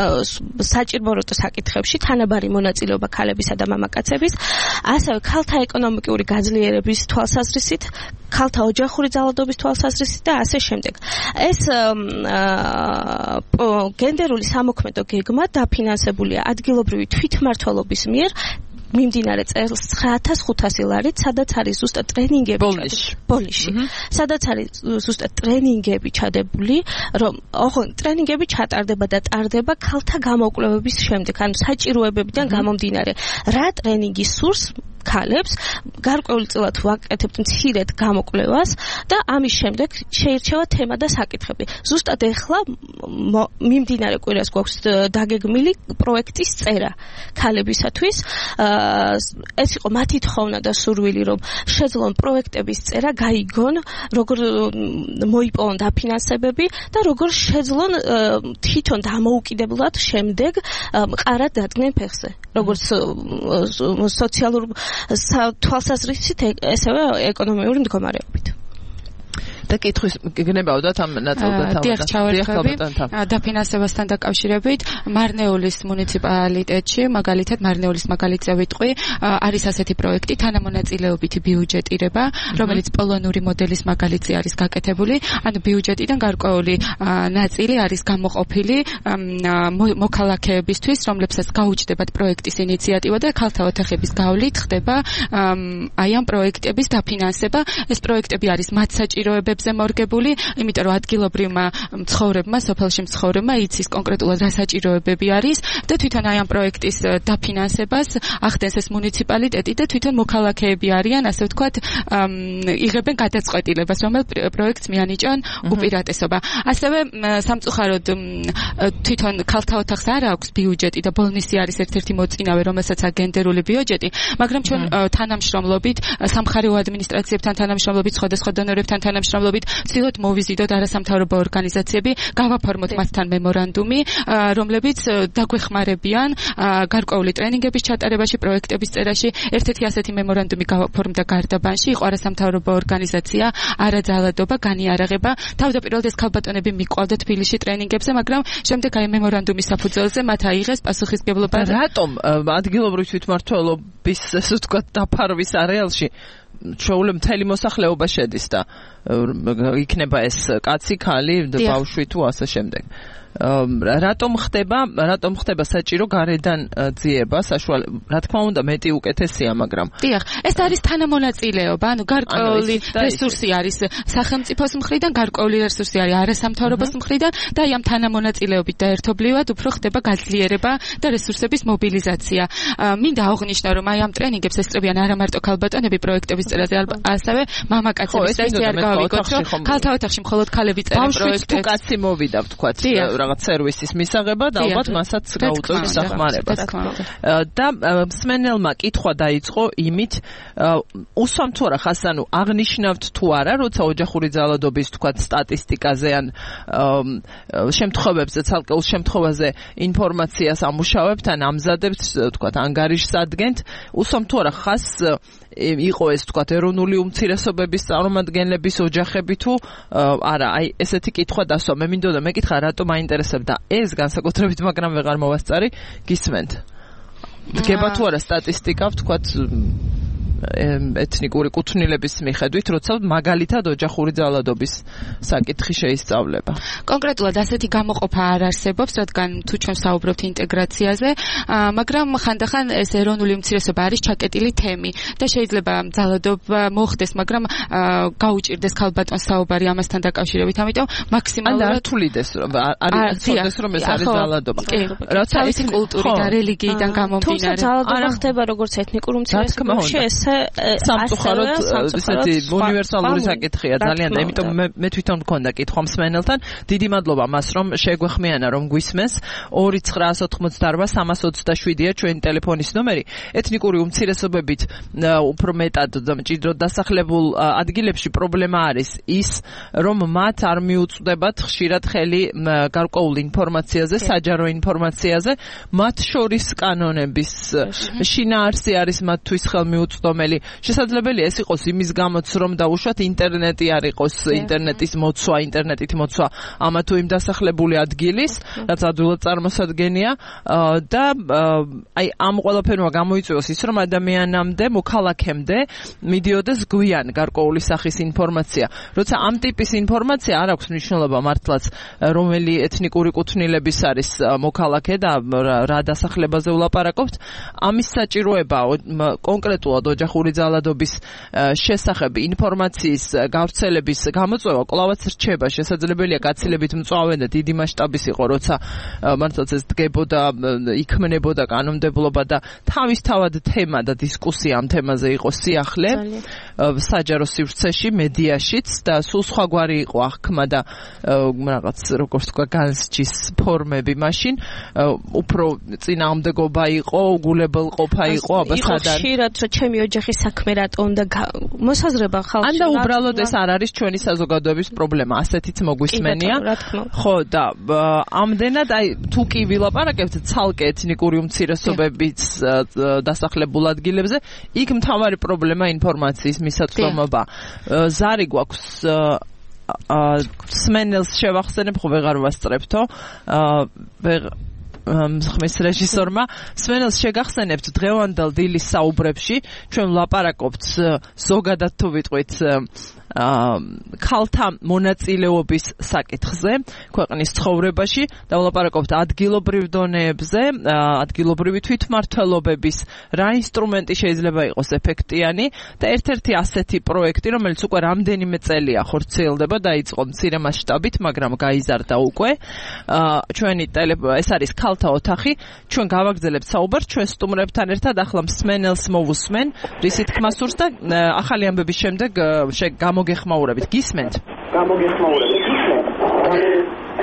საჭიროებო საკითხებში თანაბარი მონაწილეობა ქალებისა და მამაკაცების ასევე ქალთა ეკონომიკური გაძლიერების თვალსაზრისით ქალთა ოჯახური ძალადობის თვალსაზრისით და ასე შემდეგ ეს გენდერული სამოქმედო გეგმა დაფინანსებულია ადგილობრივი თვითმმართველობის მიერ მიმდინარე წელს ცხრა ათას ხუთასი ლარით, სადაც არის ზუსტად ტრენინგები ბოლიში. სადაც არის ზუსტად ტრენინგები ჩადებული, რომ ოღონ ტრენინგები ჩატარდება და ტარდება ქალთა გამოკვლევების შემდეგ, ანუ საჭიროებებიდან გამომდინარე. რა ტრენინგი სურს ქალებს გარკვეულწილად ვაკეთებთ მცირედ გამოკვლევას და ამის შემდეგ შეირჩევა თემა და საკითხები. ზუსტად ეხლა მიმდინარე კვირას გვაქვს დაგეგმილი პროექტის წერა ქალებისათვის. ეს იყო მათი თხოვნა და სურვილი, რომ შეძლონ პროექტების წერა, გაიგონ, როგორ მოიპოვონ დაფინანსებები და როგორ შეძლონ თვითონ დამოუკიდებლად შემდეგ მყარად დადგნენ ფეხზე. როგორც სოციალურ თვალსაზრისით, ესევე ეკონომიური მდგომარეობით. და კითხვის გნებავდათ ამ ნაწილთან დიახ ჩავერთვები დაფინანსებასთან დაკავშირებით მარნეულის მუნიციპალიტეტში მაგალითად მარნეულის მაგალითზე ვიტყვი არის ასეთი პროექტი თანამონაწილეობითი ბიუჯეტირება რომელიც პოლონური მოდელის მაგალითზე არის გაკეთებული ანუ ბიუჯეტიდან გარკვეული ნაწილი არის გამოყოფილი მოქალაქეებისთვის რომლებსაც გაუჩნდებათ პროექტის ინიციატივა და ქალთა ოთახების გავლით ხდება აი ამ პროექტების დაფინანსება ეს პროექტები არის მათ საჭიროებებს ზე მორგებული, იმიტომ რომ ადგილობრივმა მცხოვრებმა, სოფელში მცხოვრებმა იცის კონკრეტულად რა საჭიროებები არის და თვითონ აი ამ პროექტის დაფინანსებას ახდენს ეს მუნიციპალიტეტი და თვითონ მოქალაქეები არიან, ასე ვთქვათ, იღებენ გადაწყვეტილებას, რომელ პროექტს მიანიჭონ უპირატესობა. ასევე სამწუხაროდ თვითონ ქალთა ოთახს არ აქვს ბიუჯეტი და ბოლნისი არის ერთ-ერთი მოწინავე, რომელსაც აქვს გენდერული ბიუჯეტი, მაგრამ ჩვენ თანამშრომლობით, სამხარეო ადმინისტრაციებთან თანამშრომლობით, სხვადასხვა დონორებთან თანამშრომლობით სახელობით ვცდილობთ მოვიზიდოთ არასამთავრობო ორგანიზაციები, გავაფორმოთ მასთან მემორანდუმი, რომლებიც დაგვეხმარებიან გარკვეული ტრენინგების ჩატარებაში, პროექტების წერაში. ერთ-ერთი ასეთი მემორანდუმი გავაფორმდა გარდაბანში, იყო არასამთავრობო ორგანიზაცია არაძალადობა, განიარაღება. თავდაპირველად ეს ქალბატონები მიყვავდა თბილისში ტრენინგებზე, მაგრამ შემდეგ აი მემორანდუმის საფუძველზე მათ აიღეს პასუხისმგებლობა. რატომ ადგილობრივი თვითმმართველობის ესე ვთქვათ დაფარვის არეალში ჩვეულებრივ მთელი მოსახლეობა შედის და იქნება ეს კაცი, ქალი, ბავშვი თუ ასე შემდეგ. რატომ ხდება, რატომ ხდება საჭირო გარედან ძიება, საშუალება, რა თქმა უნდა, მეტი უკეთესია, მაგრამ დიახ, ეს არის თანამონაწილეობა, ანუ გარკვეული რესურსი არის სახელმწიფოს მხრიდან, გარკვეული რესურსი არის არასამთავრობოს მხრიდან და აი ამ თანამონაწილეობით და ერთობლივად უფრო ხდება გაძლიერება და რესურსების მობილიზაცია. მინდა აღვნიშნო, რომ აი ამ ტრენინგებს ესწრებიან არა მარტო ქალბატონები პროექტების წერაზე, ასევე მამაკაცების და ისე არ გავიგოთ, რომ ქალთა ოთახში მხოლოდ ქალები წერენ პროექტებს. თუ კაცი მოვიდა, ვთქვათ, რაღაც სერვისის მისაღებად, ალბათ მასაც გაუწევს სახმარებას. და მსმენელმა კითხვა დაიწყო იმით, უსვამთ თუ არა ხას, ანუ აღნიშნავთ თუ არა, როცა ოჯახური ძალადობის ვთქვათ სტატისტიკაზე ან შემთხვევებზე, ცალკეულ შემთხვევაზე ინფორმაციას ამუშავებთ, ან ამზადებთ, ვთქვათ, ანგარიშს ადგენთ, უსვამთ თუ არა ხას იყო ეს ვთქვათ ეროვნული უმცირესობების წარმომადგენლების ოჯახები თუ არა, აი ესეთი კითხვა დასვა. მე მინდოდა მეკითხა რატომ აინტერესებდა ეს განსაკუთრებით, მაგრამ ვეღარ მოვასწარი, გისმენთ. დგება თუ არა სტატისტიკა ვთქვათ ეთნიკური კუთვნილების მიხედვით, როცა მაგალითად ოჯახური ძალადობის საკითხი შეისწავლება. კონკრეტულად ასეთი გამოყოფა არ არსებობს, რადგან თუ ჩვენ საუბრობთ ინტეგრაციაზე, მაგრამ ხანდახან ეს ეროვნული უმცირესობა არის ჩაკეტილი თემი და შეიძლება ძალადობა მოხდეს, მაგრამ გაუჭირდეს ქალბატონს საუბარი ამასთან დაკავშირებით, ამიტომ მაქსიმალურად არ თulides, არის თulides, რომ ეს არის ძალადობა. როცა ის კულტურით და რელიგიიდან გამომდინარე. თუმცა ძალადობა ხდება როგორც ეთნიკურ უმცირესობებში, სამწუხაროდ ესეთი უნივერსალური საკითხია ძალიან და იმიტომ მე თვითონ მქონდა კითხვა მსმენელთან. დიდი მადლობა მას რომ შეგვეხმიანა რომ გვისმენს. ორი ცხრაას ოთხმოცდაარბა სამას ოცდაშვიდია ჩვენი ტელეფონის ნომერი. ეთნიკური უმცირესობებით უფრო მეტად მჭიდროდ დასახლებულ ადგილებში პრობლემა არის ის რომ მათ არ მიუწვდებათ ხშირად ხელი გარკვეულ ინფორმაციაზე, საჯარო ინფორმაციაზე, მათ შორის კანონების შინაარსი არის მათთვის ხელმიუწვდომელი. შესაძლებელია ეს იყოს იმის გამოც რომ დაუშვათ ინტერნეტი არ იყოს ინტერნეტის მოცვა, ინტერნეტით მოცვა ამა თუ იმ დასახლებული ადგილის, რაც ადვილად წარმოსადგენია და აი ამ ყველაფერმა გამოიწვიოს ის რომ ადამიანამდე, მოქალაქემდე მიდიოდეს გვიან გარკვეული სახის ინფორმაცია. როცა ამ ტიპის ინფორმაცია არ აქვს მნიშვნელობა მართლაც რომელი ეთნიკური კუთვნილების არის მოქალაქე და რა დასახლებაზე ვლაპარაკობთ, ამის საჭიროება კონკრეტულად ოჯახური ძალადობის შესახებ ინფორმაციის გავრცელების გამოწვევა კვლავაც რჩება. შესაძლებელია გაცილებით მწვავე და დიდი მასშტაბის იყო, როცა მართლაც ეს დგებოდა, იქმნებოდა კანონმდებლობა და თავისთავად თემა და დისკუსია ამ თემაზე იყო სიახლე საჯარო სივრცეში, მედიაშიც და სულ სხვაგვარი იყო აღქმა და რაღაც როგორც თქვა განსჯის ფორმები მაშინ უფრო წინააღმდეგობა იყო, უგულებელყოფა იყო, აბასადარ. ხშირად რომ ჩემი ოჯახის საქმე რატო უნდა მოსაზრება ხალხში. ან და უბრალოდ ეს არ არის ჩვენი საზოგადოების პრობლემა, ასეთიც მოგვისმენია. ხო და ამდენად აი თუ კი ვილაპარაკებთ ცალკე ეთნიკური უმცირესობების დასახლებულ ადგილებზე, იქ მთავარი პრობლემა ინფორმაციის მისაწვდომობა. ზარი გვაქვს სმენელს შევახსენებ, ხო ვეღარ ვასწრებთო. ხმის რეჟისორმა სმენელს შეგახსენებთ დღევანდელ დილის საუბრებში ჩვენ ვლაპარაკობთ ზოგადად თუ ვიტყვით ქალთა მონაწილეობის საკითხზე ქვეყნის ცხოვრებაში და ვლაპარაკობთ ადგილობრივ დონეებზე, ადგილობრივი თვითმმართველობების რა ინსტრუმენტი შეიძლება იყოს ეფექტიანი და ერთ-ერთი ასეთი პროექტი, რომელიც უკვე რამდენიმე წელია ხორციელდება, დაიწყო მცირე მასშტაბით, მაგრამ გაიზარდა უკვე. ჩვენი ეს არის ქალთა ოთახი. ჩვენ გავაგრძელებთ საუბარს ჩვენ სტუმრებთან ერთად, ახლა მსმენელს მოვუსმენ, რისი თქმა სურს და ახალი ამბების შემდეგ გამოგეხმაურებით. გისმენთ? გამოგეხმაურებით. გისმენთ?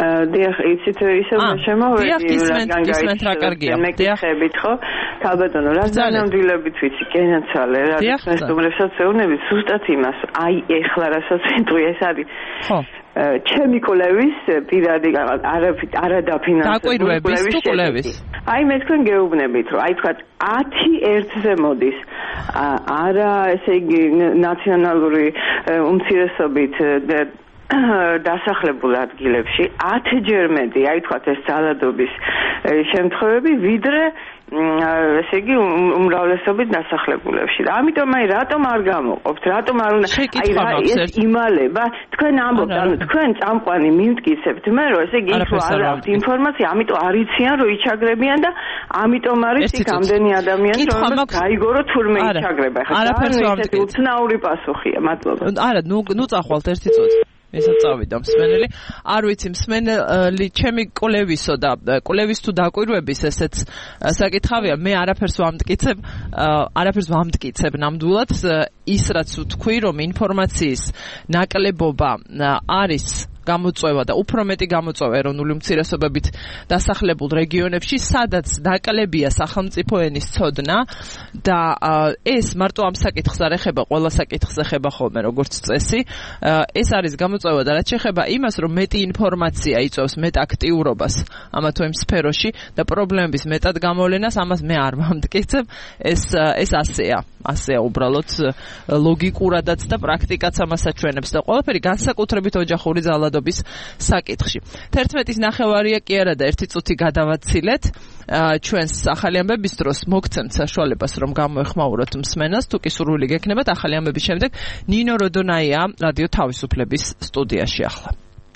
დიახ, იცით ისევ შემოვედი, რადგან გაიცნო მეკითხებით ხო? ქალბატონო, რა ზანამდვილებით ვიცი, კენაცალე, რა სტუმრებსაც ეუბნებით ზუსტად იმას, აი ეხლა რასაც ვიტყვი, ეს არის ხო ჩემი კოლევის პირადი არადაფინანსებული კოლევის. აი მე თქვენ გეუბნებით, რომ აი თქვა ათი ერთზე მოდის. არა, ესე იგი ნაციონალური უმცირესობით დასახლებულ ადგილებში ათჯერ მეტი, აი თქვა ეს ძალადობის შემთხვევები, ვიდრე ესე იგი უმრავლესობით დასახლებულებში. და ამიტომ აი რატომ არ გამოყოფთ? რატომ არ უნდა აი ეს იმალება? თქვენ ამბობთ, ანუ თქვენ წამყვანი მიმტკიცებთ მე, რომ ესე იგი იქ არ აქვს ინფორმაცია, ამიტომ არ იციან რომ იჩაგრებიან და ამიტომ არის იქ ამდენი ადამიანი, რომ გაიგორო თურმე იჩაგრება. ხა ესეთი უცნაური პასუხია. მადლობა. არა, ნუ ნუ წახვალთ ერთი წუთი. ესაც წავიდა მსმენელი. არ ვიცი, მსმენელი ჩემი კოლევისო და კოლევის თუ დაკვირვების ესეც საკითხავია, მე არაფერს ვამტკიცებ, არაფერს ვამტკიცებ ნამდვილად. ის რაც ვთქვი, რომ ინფორმაციის ნაკლებობა არის გამოწვევა და უფრო მეტი გამოწვევა ეროვნული უმცირესობებით დასახლებულ რეგიონებში, სადაც ნაკლებია სახელმწიფო ენის ცოდნა და ეს მარტო ამ საკითხს არ ეხება, ყველა საკითხს ეხება ხოლმე როგორც წესი. ეს არის გამოწვევა და რაც შეეხება იმას, რომ მეტი ინფორმაცია იწვევს მეტ აქტიურობას ამა თუ იმ სფეროში და პრობლემების მეტად გამოვლენას, ამას მე არ ვამტკიცებ. ეს ეს ასეა, ასეა უბრალოდ ლოგიკურადაც და პრაქტიკაც ამას აჩვენებს და ყველაფერი განსაკუთრებით ოჯახური ძალადობის საკითხში. თერთმეტის ნახევარია კი არა და ერთი წუთი გადავაცილეთ. ჩვენს ახალი ამბების დროს მოგცემთ საშუალებას, რომ გამოეხმაუროთ მსმენელს, თუ კი სურვილი გექნებათ ახალი ამბების შემდეგ ნინო როდონაია რადიო თავისუფლების სტუდიაში ახლა.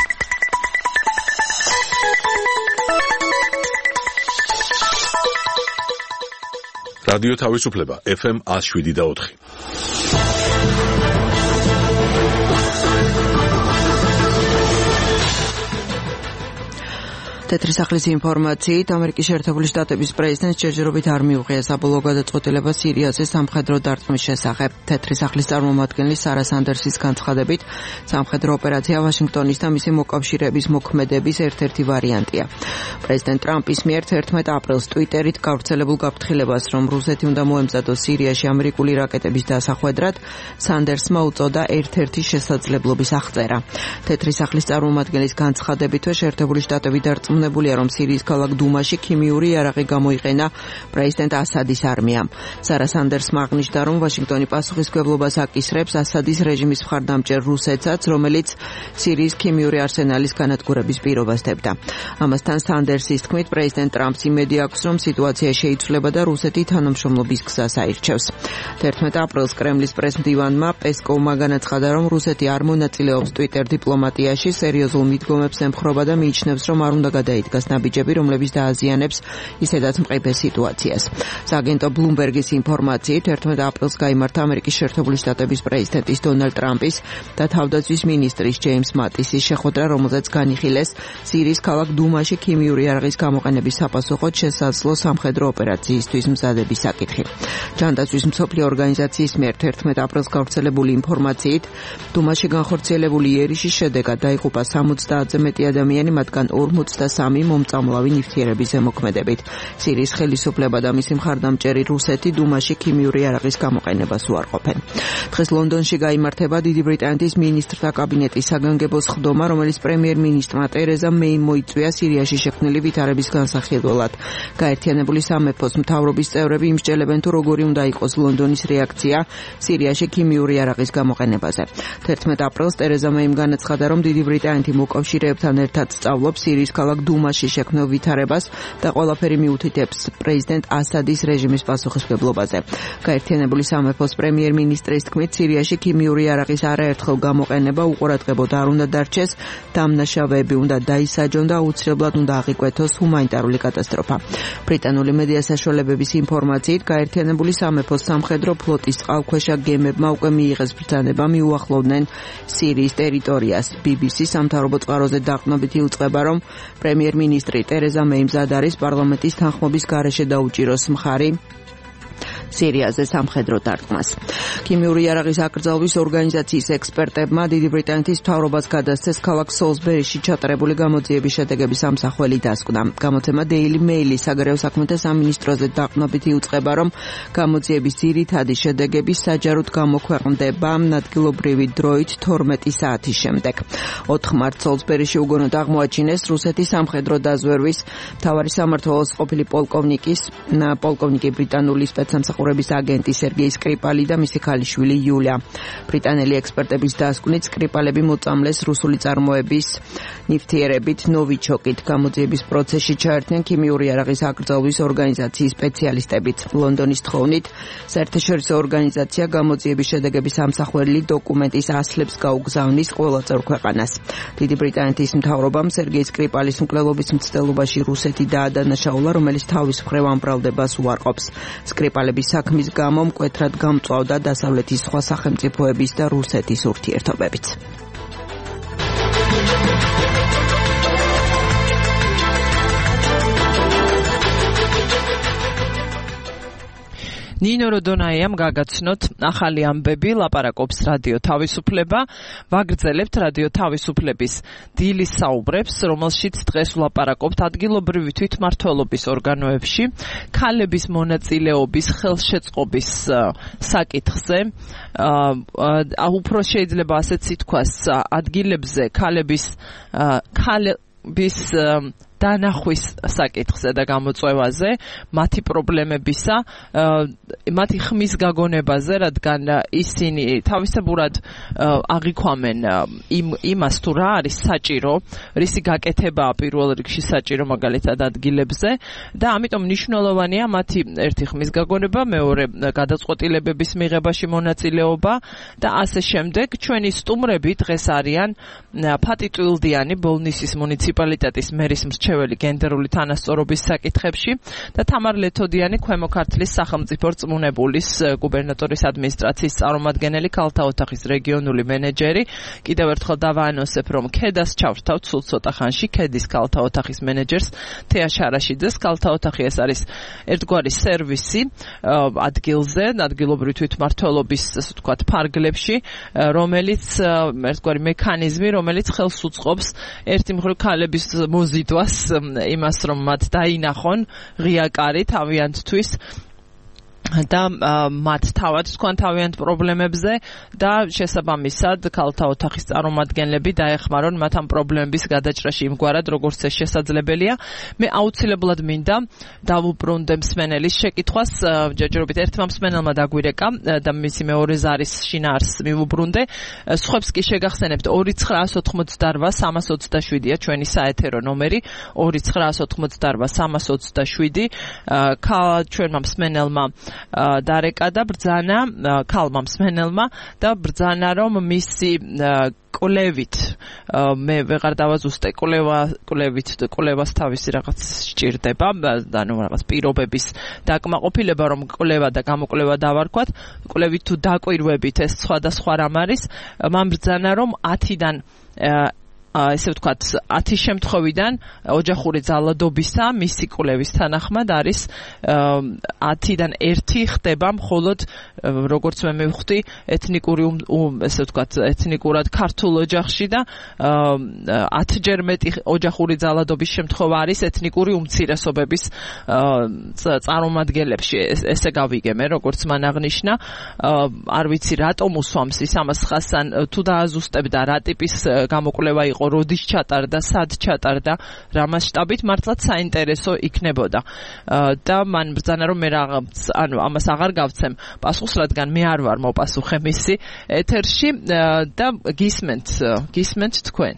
რადიო თავისუფლება ეფ ემ one oh seven და four. თეთრი სახლის ინფორმაციით, ამერიკის შეერთებული შტატების პრეზიდენტს ჯერჯერობით არ მიუღია საბოლოო გადაწყვეტილება სირიაზე სამხედრო დარტყმის შესახებ. თეთრი სახლის წარმომადგენლის სარა სანდერსის განცხადებით, სამხედრო ოპერაცია ვაშინგტონის და მისი მოკავშირეების მოქმედების ერთ-ერთი ვარიანტია. პრეზიდენტ ტრამპის მიერ თერთმეტ აპრილს ტვიტერით გავრცელებულ გაფრთხილებას, რომ რუსეთი უნდა მოემზადოს სირიაში ამერიკული რაკეტების დასახვედრად, სანდერსმა უწოდა ერთ-ერთი შესაძლებლობის აღწერა. თეთრი სახლის წარმომადგენლის განცხადებითვე შეერთებული შტატები დარწმუნებულია, რომ სირიის ქალაქ დუმაში ქიმიური იარაღი გამოიყენა პრეზიდენტ ასადის არმიამ. სარა სანდერსმა აღნიშნა, რომ ვაშინგტონი პასუხისმგებლობას აკისრებს ასადის რეჟიმის მხარდამჭერ რუსეთსაც, რომელიც სირიის ქიმიური არსენალის განადგურების პირობას დებდა. ამასთან სანდერსის თქმით, პრეზიდენტ ტრამპს იმედი აქვს, რომ სიტუაცია შეიცვლება და რუსეთი თანამშრომლობის გზას აირჩევს. თერთმეტ აპრილს კრემლის პრესმდივანმა პესკოვმა განაცხადა, რომ რუსეთი არ მონაწილეობს ტვიტერ დიპლომატიაში, სერიოზულ მიდგომებს ემხრობა და მიიჩნევს, რომ არ უნდა გადაიდგას ნაბიჯები, რომლებიც დააზიანებს ისედაც მყიფე სიტუაციას. სააგენტო ბლუმბერგის ინფორმაციით, თერთმეტ აპრილს გაიმართა ამერიკის შეერთებული შტატების პრეზიდენტის დონალდ ტრამპის და თავდაცვის მინისტრის ჯეიმს მატისის შეხვედრა, რომელზეც განიხილეს სირიის ქალაქ დუმაში ქიმიური იარაღის გამოყენების საპასუხოდ შესაძლო სამხედრო ოპერაციისთვის მზადების საკითხი. ჯანდაცვის მსოფლიო ორგანიზაციის მიერ თერთმეტ აპრილს გავრცელებული ინფორმაციით, დუმაში განხორციელებული იერიშის შედეგად დაიღუპა სამოცდაათზე მეტი ადამიანი, მათგან ორმოცდასამი მომწამლავი ნივთიერების ზემოქმედებით. სირიის ხელისუფლება და მისი მხარდამჭერი რუსეთი დუმაში ქიმიური იარაღის გამოყენებას უარყოფენ. დღეს ლონდონში გაიმართება დიდი ბრიტანეთის მინისტრთა კაბინეტის საგანგებო სხდომა, რომელიც პრემიერ-მინისტრმა ტერეზა მეიმ მოიწვია სირიაში შექმნილი ვითარების განსახილველად. გაერთიანებული სამეფოს მთავრობის წევრები იმსჯელებენ, თუ როგორი უნდა იყოს ლონდონის რეაქცია სირიაში ქიმიური იარაღის გამოყენებაზე. თერთმეტ აპრილს ტერეზა მეიმ განაცხადა, რომ დიდი ბრიტანეთი მოკავშირეებთან ერთად სწავლობს სირიის ქალაქ დუმაში შექმნილ ვითარებას და ყველაფერი მიუთითებს პრეზიდენტ ასადის რეჟიმის პასუხისმგებლობაზე. გაერთიანებული სამეფოს პრემიერ-მინისტრის თქმით, სირიაში ქიმიური იარაღის არაერთხელ გამოყენება უყურადღებოდ არ უნდა დარჩეს, დამნაშავეები უნდა დაისაჯონ და აუცილებლად უნდა აღიკვეთოს ჰუმანიტარული კატასტროფა. ბრიტანული მედია საშუალებების ინფორმაციით, გაერთიანებული სამეფოს სამხედრო ფლოტის წყალქვეშა გემებმა უკვე მიიღეს ბრძანება მიუახლოვდნენ სირიის ტერიტორიას. ბი ბი სი სამთავრობო წყაროზე დაყრდნობით იუწყება, რომ პრემიერ-მინისტრი ტერეზა მეი მზად არის პარლამენტის თანხმობის გარეშე დაუჭიროს მხარი სირიაზე სამხედრო დარტყმას. ქიმიური იარაღის აკრძალვის ორგანიზაციის ექსპერტებმა დიდი ბრიტანეთის მთავრობას გადასცეს ქალაქ სოლსბერიში ჩატარებული გამოძიების შედეგების ამსახველი დასკვნა. გამოცემა Daily Mail-ი საგარეო საქმეთა სამინისტროზე დაყრდნობით იუწყება, რომ გამოძიების ძირითადი შედეგები საჯაროდ გამოქვეყნდება ადგილობრივი დროით თორმეტი საათის შემდეგ. ოთხ მარტს სოლსბერიში უგონოდ აღმოაჩინეს რუსეთის სამხედრო დაზვერვის მთავარი სამმართველოს ყოფილი პოლკოვნიკის პოლკოვნიკი ბრიტანული სპეცსამსახურების აგენტი სერგეი სკრიპალი და მისი ქალიშვილი იულია. ბრიტანელი ექსპერტების დასკვნით სკრიპალები მოწამლეს რუსული წარმოების ნივთიერებით ნოვიჩოკით. გამოძიების პროცესში ჩაერთნენ ქიმიური იარაღის აკრძალვის ორგანიზაციის სპეციალისტებით. ლონდონის თხოვნით საერთაშორისო ორგანიზაცია გამოძიების შედეგების ამსახველი დოკუმენტის ასლებს გაუგზავნის ყველა წევრ ქვეყანას. დიდი ბრიტანეთის მთავრობამ სერგეი სკრიპალის მკვლელობის მცდელობაში რუსეთი დაადანაშაულა, რომელიც თავის მხრივ ამ ბრალდებას უარყოფს. სკრიპალების საქმის გამო მკვეთრად გამწვავდა დასავლეთის სხვა სახელმწიფოების და რუსეთის ურთიერთობებიც. ნინო როდონაიამ გაგაცნოთ ახალი ამბები, ლაპარაკობს რადიო თავისუფლება. ვაგრძელებთ რადიო თავისუფლების დილის საუბრებს, რომელშიც დღეს ვლაპარაკობთ ადგილობრივი თვითმმართველობის ორგანოებში ქალების მონაწილეობის ხელშეწყობის საკითხზე. უფრო შეიძლება ასეც ითქვას, ადგილებზე ქალების ქალების დანახვის საკითხზე და გამოწვევაზე, მათი პრობლემებისა, მათი ხმის გაგონებაზე, რადგან ისინი თავისებურად აღიქვამენ იმას, თუ რა არის საჭირო, რისი გაკეთებაა პირველ რიგში საჭირო მაგალითად ადგილებზე და ამიტომ მნიშვნელოვანია მათი ერთი ხმის გაგონება, მეორე გადაწყვეტილებების მიღებაში მონაწილეობა და ასე შემდეგ. ჩვენი სტუმრები დღეს არიან ფატი ტვილდიანი, ბოლნისის მუნიციპალიტეტის მერის მრჩეველი გენდერული თანასწორობის საკითხებში და თამარ ლეთოდიანი, ქვემო ქართლის სახელმწიფო რწმუნებულის გუბერნატორის ადმინისტრაციის წარმომადგენელი, ქალთა ოთახის რეგიონული მენეჯერი. კიდევ ერთხელ დავაანონსებ, რომ ქედას ჩავრთავთ სულ ცოტა ხანში, ქედის ქალთა ოთახის მენეჯერს თეა შარაშიძეს. ქალთა ოთახი ეს არის ერთგვარი სერვისი ადგილზე, ადგილობრივი თვითმმართველობის, ასე ვთქვათ, ფარგლებში, რომელიც ერთგვარი მექანიზმი, რომელიც ხელს უწყობს ერთი მხრივ ქალების მოზიდვას, იმას, რომ მათ დაინახონ ღია კარი თავიანთთვის და მათ თავად თქვენ თავიანთ პრობლემებზე და შესაბამისად ქალთა ოთახის წარმომადგენლები დაეხმარონ მათ ამ პრობლემების გადაჭრაში იმგვარად, როგორც ეს შესაძლებელია. მე აუცილებლად მინდა დავუბრუნდე მსმენელის შეკითხვას, ჯერჯერობით ერთმა მსმენელმა დაგვირეკა და მისი მეორე ზარის შინაარსს მივუბრუნდე. სხვებს კი შეგახსენებთ ორი ცხრაას ოთხმოცდარვა სამას ოცდაშვიდია ჩვენი საეთერო ნომერი, ორი ცხრაას ოთხმოცდარვა სამას ოცდაშვიდი. ჩვენმა მსმენელმა დარეკა და ბრძანა ქალმა მსმენელმა და ბრძანა, რომ მისი კვლევით მე ვეღარ დავაზუსტე კვლევა კვლევით კვლევას თავისი რაღაც სჭირდება, ანუ რაღაც პირობების დაკმაყოფილება, რომ კვლევა და გამოკვლევა დავარქვათ, კვლევით თუ დაკვირვებით ეს სხვადასხვა რამ არის. მან ბრძანა, რომ ათიდან ესე ვთქვათ, ათი შემთხვევიდან ოჯახური ძალადობისა მისი კვლევის თანახმად არის ათიდან ერთი ხდება მხოლოდ, როგორც მე მივხვდი, ეთნიკური, ესე ვთქვათ, ეთნიკურად ქართულ ოჯახში და ათჯერ მეტი ოჯახური ძალადობის შემთხვევა არის ეთნიკური უმცირესობების წარმომადგენლებში. ესე გავიგე მე, როგორც მან აღნიშნა. არ ვიცი რატომ უსვამს ის ამას ხასან, თუ დააზუსტებდა რა ტიპის გამოკვლევა იყო, როდის ჩატარდა, სად ჩატარდა, რა მასშტაბით, მართლაც საინტერესო იქნებოდა. და მან ბრძანა, რომ მე რაღაც, ანუ ამას აღარ გავცემ პასუხს, რადგან მე არ ვარ მოპასუხე მისი ეთერში და გისმენთ, გისმენთ თქვენ.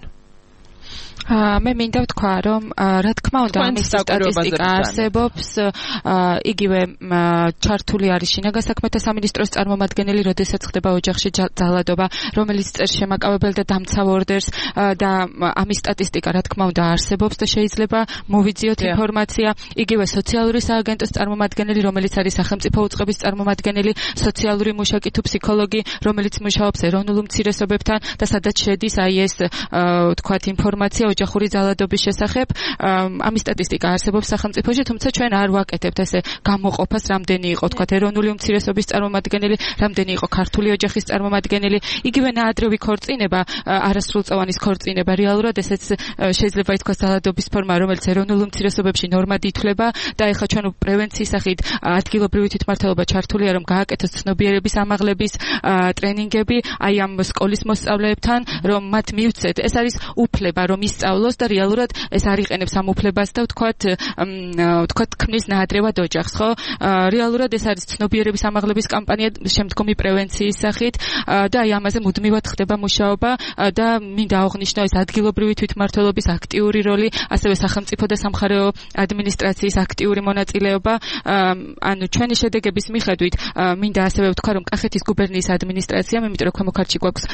მე მინდა ვთქვა, რომ რა თქმა უნდა ამის სტატისტიკა არსებობს, იგივე ჩართული არის შინაგან საქმეთა სამინისტროს წარმომადგენელი, როდესაც ხდება ოჯახში ძალადობა, რომელიც წერს შემაკავებელ და დამცავ ორდერს და ამის სტატისტიკა რა თქმა უნდა არსებობს და შეიძლება მოვიძიოთ ინფორმაცია. იგივე სოციალური სააგენტოს წარმომადგენელი, რომელიც არის სახელმწიფო უწყების წარმომადგენელი, სოციალური მუშაკი თუ ფსიქოლოგი, რომელიც მუშაობს ეროვნულ უმცირესობებთან და სადაც შედის აი ეს ვთქვათ ინფორმაცია ოჯახური ძალადობის შესახებ. ამის სტატისტიკა არსებობს სახელმწიფოში, თუმცა ჩვენ არ ვაკეთებთ ესე გამოყოფას, რამდენი იყო თქვა ეროვნული უმცირესობის წარმომადგენელი, რამდენი იყო ქართული ოჯახის წარმომადგენელი. იგივე ნაადრევი ქორწინება, არასრულწლოვანის ქორწინება რეალურად ესეც შეიძლება ითქვას ძალადობის ფორმა, რომელიც ეროვნულ უმცირესობებში ნორმად ითვლება და ეხლა ჩვენ პრევენციის სახით ადგილობრივი თვითმმართველობა ჩართულია, რომ გააკეთოს ცნობიერების ამაღლების ტრენინგები აი ამ სკოლის მოსწავლეებთან, რომ მათ მივცეთ. ეს არის უფლება, რომ ისწავლოს და რეალურად ეს არ იყენებს ამ უფლებას და ვთქვათ, ვთქვათ ქმნის ნაადრევად ოჯახს, ხო? რეალურად ეს არის ცნობიერების ამაღლების კამპანია შემდგომი პრევენციის სახით და აი ამაზე მუდმივად ხდება მუშაობა და მინდა აღვნიშნო ეს ადგილობრივი თვითმმართველობის აქტიური როლი, ასევე სახელმწიფო და სამხარეო ადმინისტრაციის აქტიური მონაწილეობა. ანუ ჩვენი შედეგების მიხედვით მინდა ასევე ვთქვა, რომ კახეთის გუბერნიის ადმინისტრაციამ, იმიტომ რომ ქვემო ქართლში გვაქვს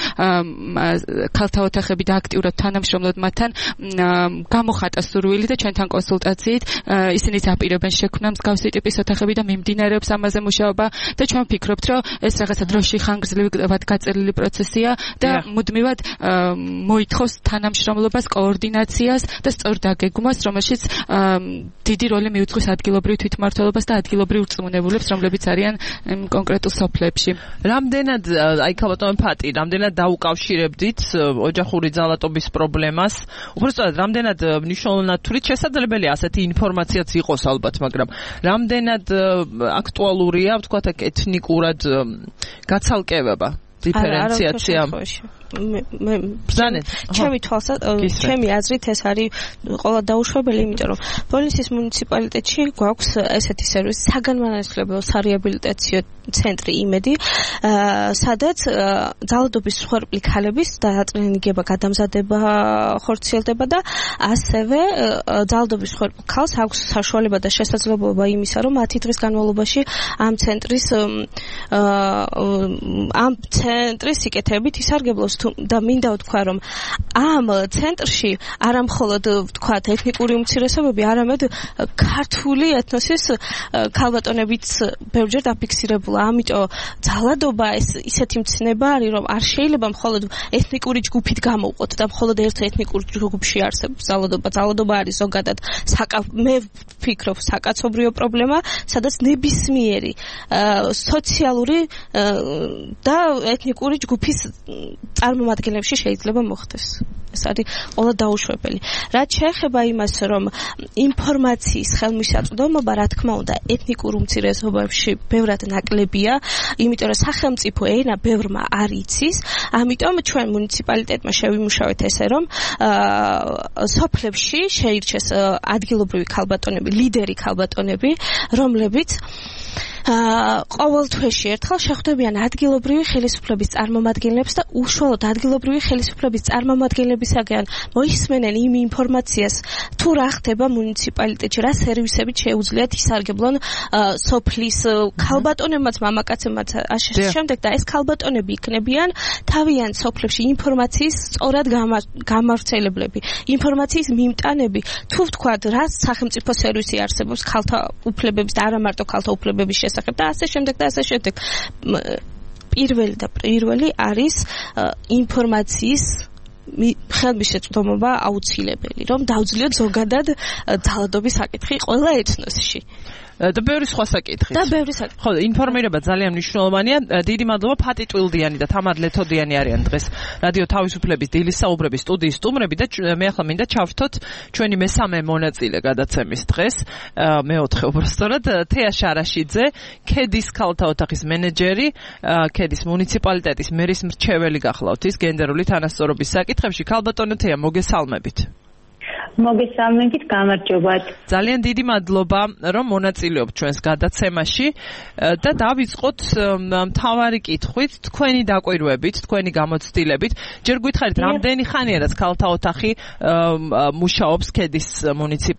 ქალთა ოთახები და აქტიურად თანამშრომლობთ მათთან, გამოხატა სურვილი და ჩვენთან კონსულტაციით ისინიც აპირებენ შექმნა მსგავსი ტიპის ოთახები და მიმდინარეობს ამაზე მუშაობა და ჩვენ ვფიქრობთ, რომ ეს რაღაცა დროში ხანგრძლივად გაწერილი პროცესია და მუდმივად მოითხოვს თანამშრომლობას, კოორდინაციას და სწორ დაგეგმვას, რომელშიც დიდი როლი მიუძღვის ადგილობრივ თვითმმართველობას და ადგილობრივ რწმუნებულებს, რომლებიც არიან კონკრეტულ სოფლებში. რამდენად აი ქალბატონო ფატი, რამდენად დაუკავშირებდით ოჯახური ძალადობის პრობლემას? უბრალოდ რამდენად მნიშვნელოვნად შესაძლებელია ასეთი ინფორმაციაც იყოს ალბათ, მაგრამ რამდენად აქტუალურია, ვთქვათ, ეთნიკურად გაცალკევება, დიფერენციაცია? მე ბზანეთ ჩემი თვალსა ჩემი აზრით ეს არის ყველა დაუშვებელი, იმიტომ რომ ბოლნისის მუნიციპალიტეტში გვაქვს ესეთი სერვისი, საგანმანათლებლო სარეაბილიტაციო ცენტრი იმედი, სადაც ძალადობის მსხვერპლი ქალების დაატრენინგება, გადამზადება ხორციელდება და ასევე ძალადობის მსხვერპლ ქალს აქვს საშუალება და შესაძლებლობა იმისა, რომ მათი დღის განმავლობაში ამ ცენტრის ამ ცენტრის სიკეთებით ისარგებლოს და მინდა ვთქვა, რომ ამ ცენტრში არა მხოლოდ ვთქვათ ეთნიკური უმცირესობები, არამედ ქართული ეთნოსის ქალბატონებიც ბევრჯერ დაფიქსირებულა. ამიტომ ძალადობა ეს ისეთი მცნება არის, რომ არ შეიძლება მხოლოდ ეთნიკური ჯგუფით გამოვყოთ და მხოლოდ ერთ ეთნიკურ ჯგუფში არსებობს ძალადობა. ძალადობა არის ზოგადად მე ვფიქრობ საკაცობრიო პრობლემა, სადაც ნებისმიერი სოციალური და ეთნიკური ჯგუფის წარმომადგენლებში შეიძლება მოხდეს. ეს არის ყველა დაუშვებელი. რაც შეეხება იმას, რომ ინფორმაციის ხელმისაწვდომობა, რა თქმა უნდა, ეთნიკურ უმცირესობებში ბევრად ნაკლებია, იმიტომ რომ სახელმწიფო ენა ბევრმა არ იცის, ამიტომ ჩვენ მუნიციპალიტეტმა შევიმუშავეთ ესე, რომ სოფლებში შეირჩეს ადგილობრივი ქალბატონები, ლიდერი ქალბატონები, რომლებიც ყოველ თვეში ერთხელ შეხვდებიან ადგილობრივი ხელისუფლების წარმომადგენლებს და უშუალოდ ადგილობრივი ხელისუფლების წარმომადგენლებისაგან მოისმენენ იმ ინფორმაციას, თუ რა ხდება მუნიციპალიტეტში, რა სერვისებით შეუძლიათ ისარგებლონ სოფლის ქალბატონებმაც, მამაკაცებმაც შემდეგ და ეს ქალბატონები იქნებიან თავიანთ სოფლებში ინფორმაციის სწორად გამავრცელებლები, ინფორმაციის მიმტანები, თუ ვთქვათ, რა სახელმწიფო სერვისი არსებობს ქალთა უფლებების და არა მარტო ქალთა უფლებების შესახებ და ასე შემდეგ და ასე შემდეგ. პირველი და პირველი არის ინფორმაციის ხელმისაწვდომობა აუცილებელი, რომ დავძლიოთ ზოგადად ძალადობის საკითხი ყველა ეთნოსში. და ბევრი სხვა საკითხი. და ბევრი საკითხი. ხო, ინფორმირება ძალიან მნიშვნელოვანია. დიდი მადლობა ფატი ტვილდიანი და თამარ ლეთოდიანი არიან დღეს რადიო თავისუფლების დილის საუბრების სტუდიის სტუმრები და მე ახლა მინდა ჩავრთოთ ჩვენი მესამე მონაწილე გადაცემის დღეს, მეოთხე უბრალოდ თეა შარაშიძე, ქედის ქალთა ოთახის მენეჯერი, ქედის მუნიციპალიტეტის მერის მრჩეველი გახლავთ ის გენდერული თანასწორობის საკითხებში. ქალბატონო თეა, მოგესალმებით. მოგესალმებით, გამარჯობათ. ძალიან დიდი მადლობა, რომ მონაწილეობთ ჩვენს გადაცემაში და დავიწყოთ მთავარი კითხვით, თქვენი დაკვირვებით, თქვენი გამოცდილებით. ჯერ გითხარით, რამდენი ხანია რაც ქალთა ოთახი მუშაობს ქედის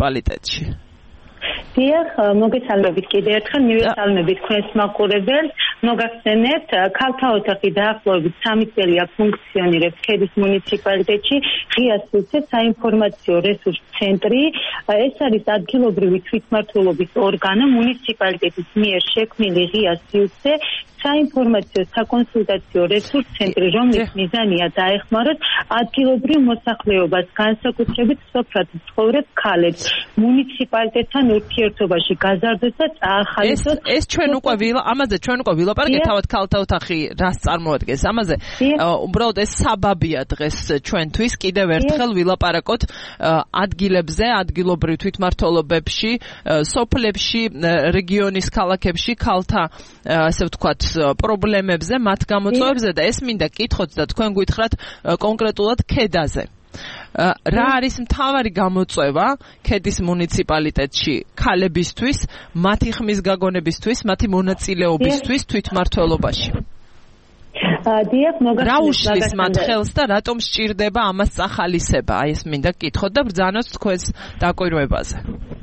მუნიციპალიტეტში? დიახ, მოგესალმებით კიდევ ერთხელ, მივესალმებით თქვენს მაყურებელს. მოგახსენებთ, ქალთა ოთახი დაახლოებით სამი წელია ფუნქციონირებს ქედის მუნიციპალიტეტში, ღია სივრცე საინფორმაციო რესურს ცენტრი. ეს არის ადგილობრივი თვითმმართველობის ორგანო, მუნიციპალიტეტის მიერ შექმნილი ღია სივრცე საინფორმაციო საკონსულტაციო რესურს ცენტრი, რომლის მიზანია დაეხმაროს ადგილობრივ მოსახლეობას, განსაკუთრებით სოფლად მცხოვრებ ქალებს, მუნიციპალიტეტთან ურთიერთობაში გაზარდოს და წაახალისოს. ეს ჩვენ უკვე ვილა, ამაზე ჩვენ უკვე ვილაპარაკეთ, თავად ქალთა ოთახი რას წარმოადგენს. ამაზე უბრალოდ ეს საბაბია დღეს ჩვენთვის. კიდევ ერთხელ ვილაპარაკოთ ადგილებზე, ადგილობრივ თვითმმართველობებში, სოფლებში, რეგიონის ქალაქებში ქალთა ასე ვთქვათ პრობლემებზე, მათ გამოწვევებზე და ეს მინდა კითხოთ და თქვენ გითხრათ კონკრეტულად ქედაზე. რა არის მთავარი გამოწვევა ქედის მუნიციპალიტეტში ქალებისთვის, მათი ხმის გაგონებისთვის, მათი მონაწილეობისთვის თვითმმართველობაში? რა უშლის მათ ხელს და რატომ სჭირდება ამას წახალისება? აი ეს მინდა კითხოთ და ბრძანოთ თქვენს დაკვირვებაზე.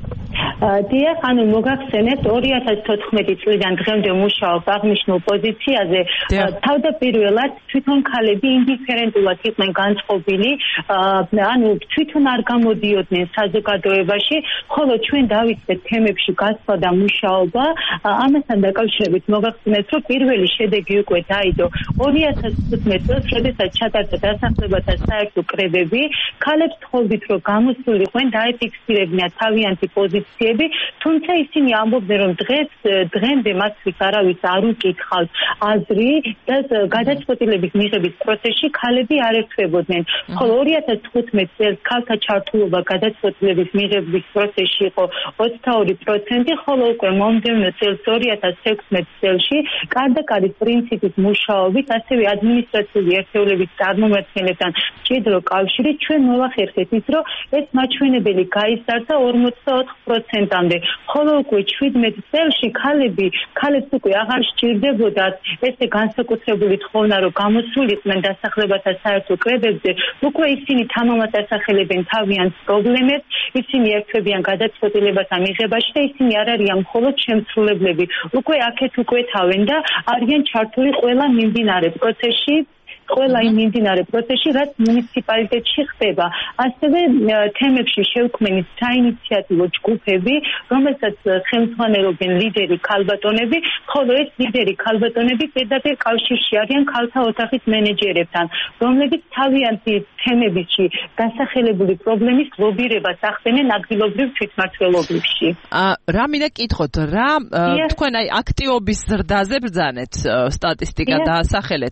დიახ, ანუ მოგახსენებთ ორი ათას თოთხმეტი წლიდან დღემდე მუშაობ აღნიშნულ პოზიციაზე. თავდაპირველად თვითონ ქალები ინდიფერენტულად იყვნენ განწყობილი, ანუ თვითონ არ გამოდიოდნენ საზოგადოებაში, ხოლო ჩვენ დავიწყეთ თემებში გასვლა და მუშაობა. ამასთან დაკავშირებით მოგახსენებთ, რომ პირველი შედეგი უკვე დაიდო ორი ათას თხუთმეტ წელს, როდესაც ჩატარდა დასახლებათა საერთო კრებები. ქალებს თხოვდით, რომ გამოსულიყვნენ, დაეფიქსირებინათ თავიანთი პოზიციები, თუმცა ისინი ამბობდნენ, რომ დღეს დღემდე მასთვის არავის არ უკითხავს აზრი და გადაწყვეტილების მიღების პროცესში ქალები არ ერთვებოდნენ. ხოლო ორი ათას თხუთმეტ წელს ქალთა ჩართულობა გადაწყვეტილების მიღების პროცესში იყო ოცდაორი პროცენტი, ხოლო უკვე მომდევნო წელს ორი ათას ექვსმეტ წელში კარდაკარის პრინციპის მუშაობით, ასევე ადმინისტრაციული ერთეულების წარმომადგენლებთან მჭიდრო კავშირით ჩვენ მოვახერხეთ ის, რომ ეს მაჩვენებელი გაიზარდა ორმოცდაოთხ პროცენტამდე, ხოლო უკვე შვიდმეტ წელში ქალები, ქალებს უკვე აღარ სჭირდებოდათ ესე განსაკუთრებული თხოვნა, რომ გამოსულიყვნენ დასახლებათა საერთო კრებებზე, უკვე ისინი თამამად ასახელებენ თავიანთ პრობლემებს, ისინი ერთვებიან გადაწყვეტილებათა მიღებაში და ისინი არ არიან მხოლოდ შემსრულებლები, უკვე აქეთ უკვე თავენ და არიან ჩართული ყველა მიმდინარე პროცესში, ყველა იმ მიმდინარე პროცესში, რაც მუნიციპალიტეტში ხდება. ასევე თემებში შევქმნით საინიციატივო ჯგუფები, რომელსაც ხელმძღვანელობენ ლიდერი ქალბატონები, ხოლო ეს ლიდერი ქალბატონები პირდაპირ კავშირში არიან ქალთა ოთახის მენეჯერებთან, რომლებიც თავიანთი თემებში დასახელებული პრობლემის ლობირებას ახდენენ ადგილობრივ თვითმმართველობებში. რა მინდა კითხოთ, რა თქვენ აი აქტივობის ზრდაზე ბრძანეთ, სტატისტიკა დაასახელეთ.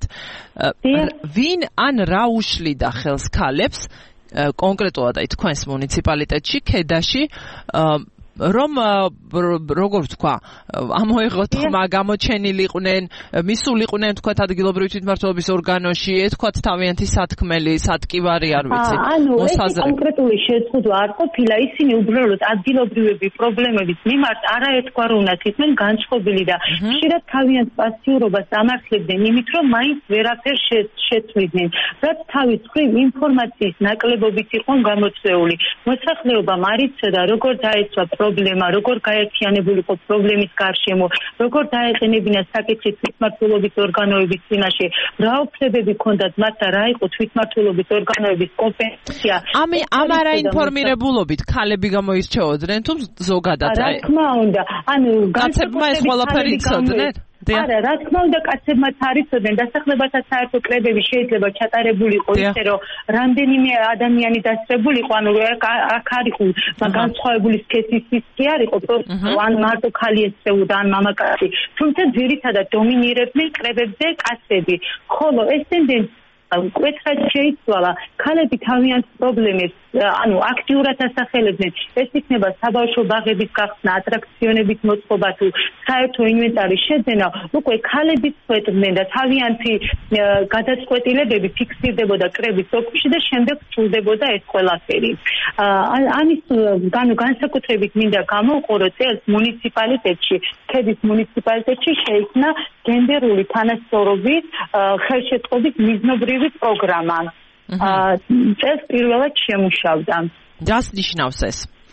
ვინ ან რა უშლიდა ხელს ქალებს კონკრეტულად აი თქვენს მუნიციპალიტეტში, ქედაში, რომ როგორ ვთქვა, ამოიღოთ ხმა, გამოჩენილიყვნენ, მისულიყვნენ თქვათ ადგილობრივი თვითმმართველობის ორგანოში, ეთქვათ თავიანთი სათქმელი, სატკივარი, არ ვიცი. ანუ ეს კონკრეტული შეზღუდვა არ ყოფილა, ისინი უბრალოდ ადგილობრივები პრობლემების მიმართ არაერთგვაროვნად იყვნენ განწყობილი და ხშირად თავიანთ პასიურობას ამართლებდნენ იმით, რომ მაინც ვერაფერს შეცვლიდნენ, რაც თავის მხრივ ინფორმაციის ნაკლებობით იყო გამოწვეული. მოსახლეობამ არ იცოდა, როგორ დაეცვა პრობლემა, როგორ გაერთიანებულიყო პრობლემის გარშემო, როგორ დაეყენებინა საკითხი თვითმმართველობის ორგანოების წინაშე, რა უფლებები ჰქონდათ მათ და რა იყო თვითმმართველობის ორგანოების კომპეტენცია. ამი ამ არაინფორმირებულობით ქალები გამოირჩეოდნენ თუ ზოგადად? რა თქმა უნდა, ანუ კაცებმა ეს ყველაფერი იცოდნენ? არა, რა თქმა უნდა, კაცებმაც არ იცოდნენ, დასახლებათა საერთო კრებები შეიძლება ჩატარებულიყო ისე, რომ რამდენიმე ადამიანი დასწრებულიყო, ანუ აქ არ იყო განსხვავებული სქესის კი არ იყო, ან მარტო ქალი ესწრებოდა, ან მამაკაცი, თუმცა ძირითადად დომინირებდნენ კრებებზე კაცები, ხოლო ეს ტენდენცია მკვეთრად შეიცვალა, ქალები თავიანთ პრობლემებს ანუ აქტიურად ასახელებდნენ, ეს იქნება საბავშვო ბაღების გახსნა, ატრაქციონების მოწყობა თუ საერთო ინვენტარის შეძენა, უკვე ქალები წყვეტდნენ და თავიანთი გადაწყვეტილებები ფიქსირდებოდა კრების ოფისში და შემდეგ სრულდებოდა ეს ყველაფერი. ამის განსაკუთრებით მინდა გამოვყო, რომ წელს მუნიციპალიტეტში, ქედის მუნიციპალიტეტში შეიქმნა გენდერული თანასწორობის ხელშეწყობის მიზნობრივი პროგრამა. წელს პირველად შემუშავდა. რას ნიშნავს ეს?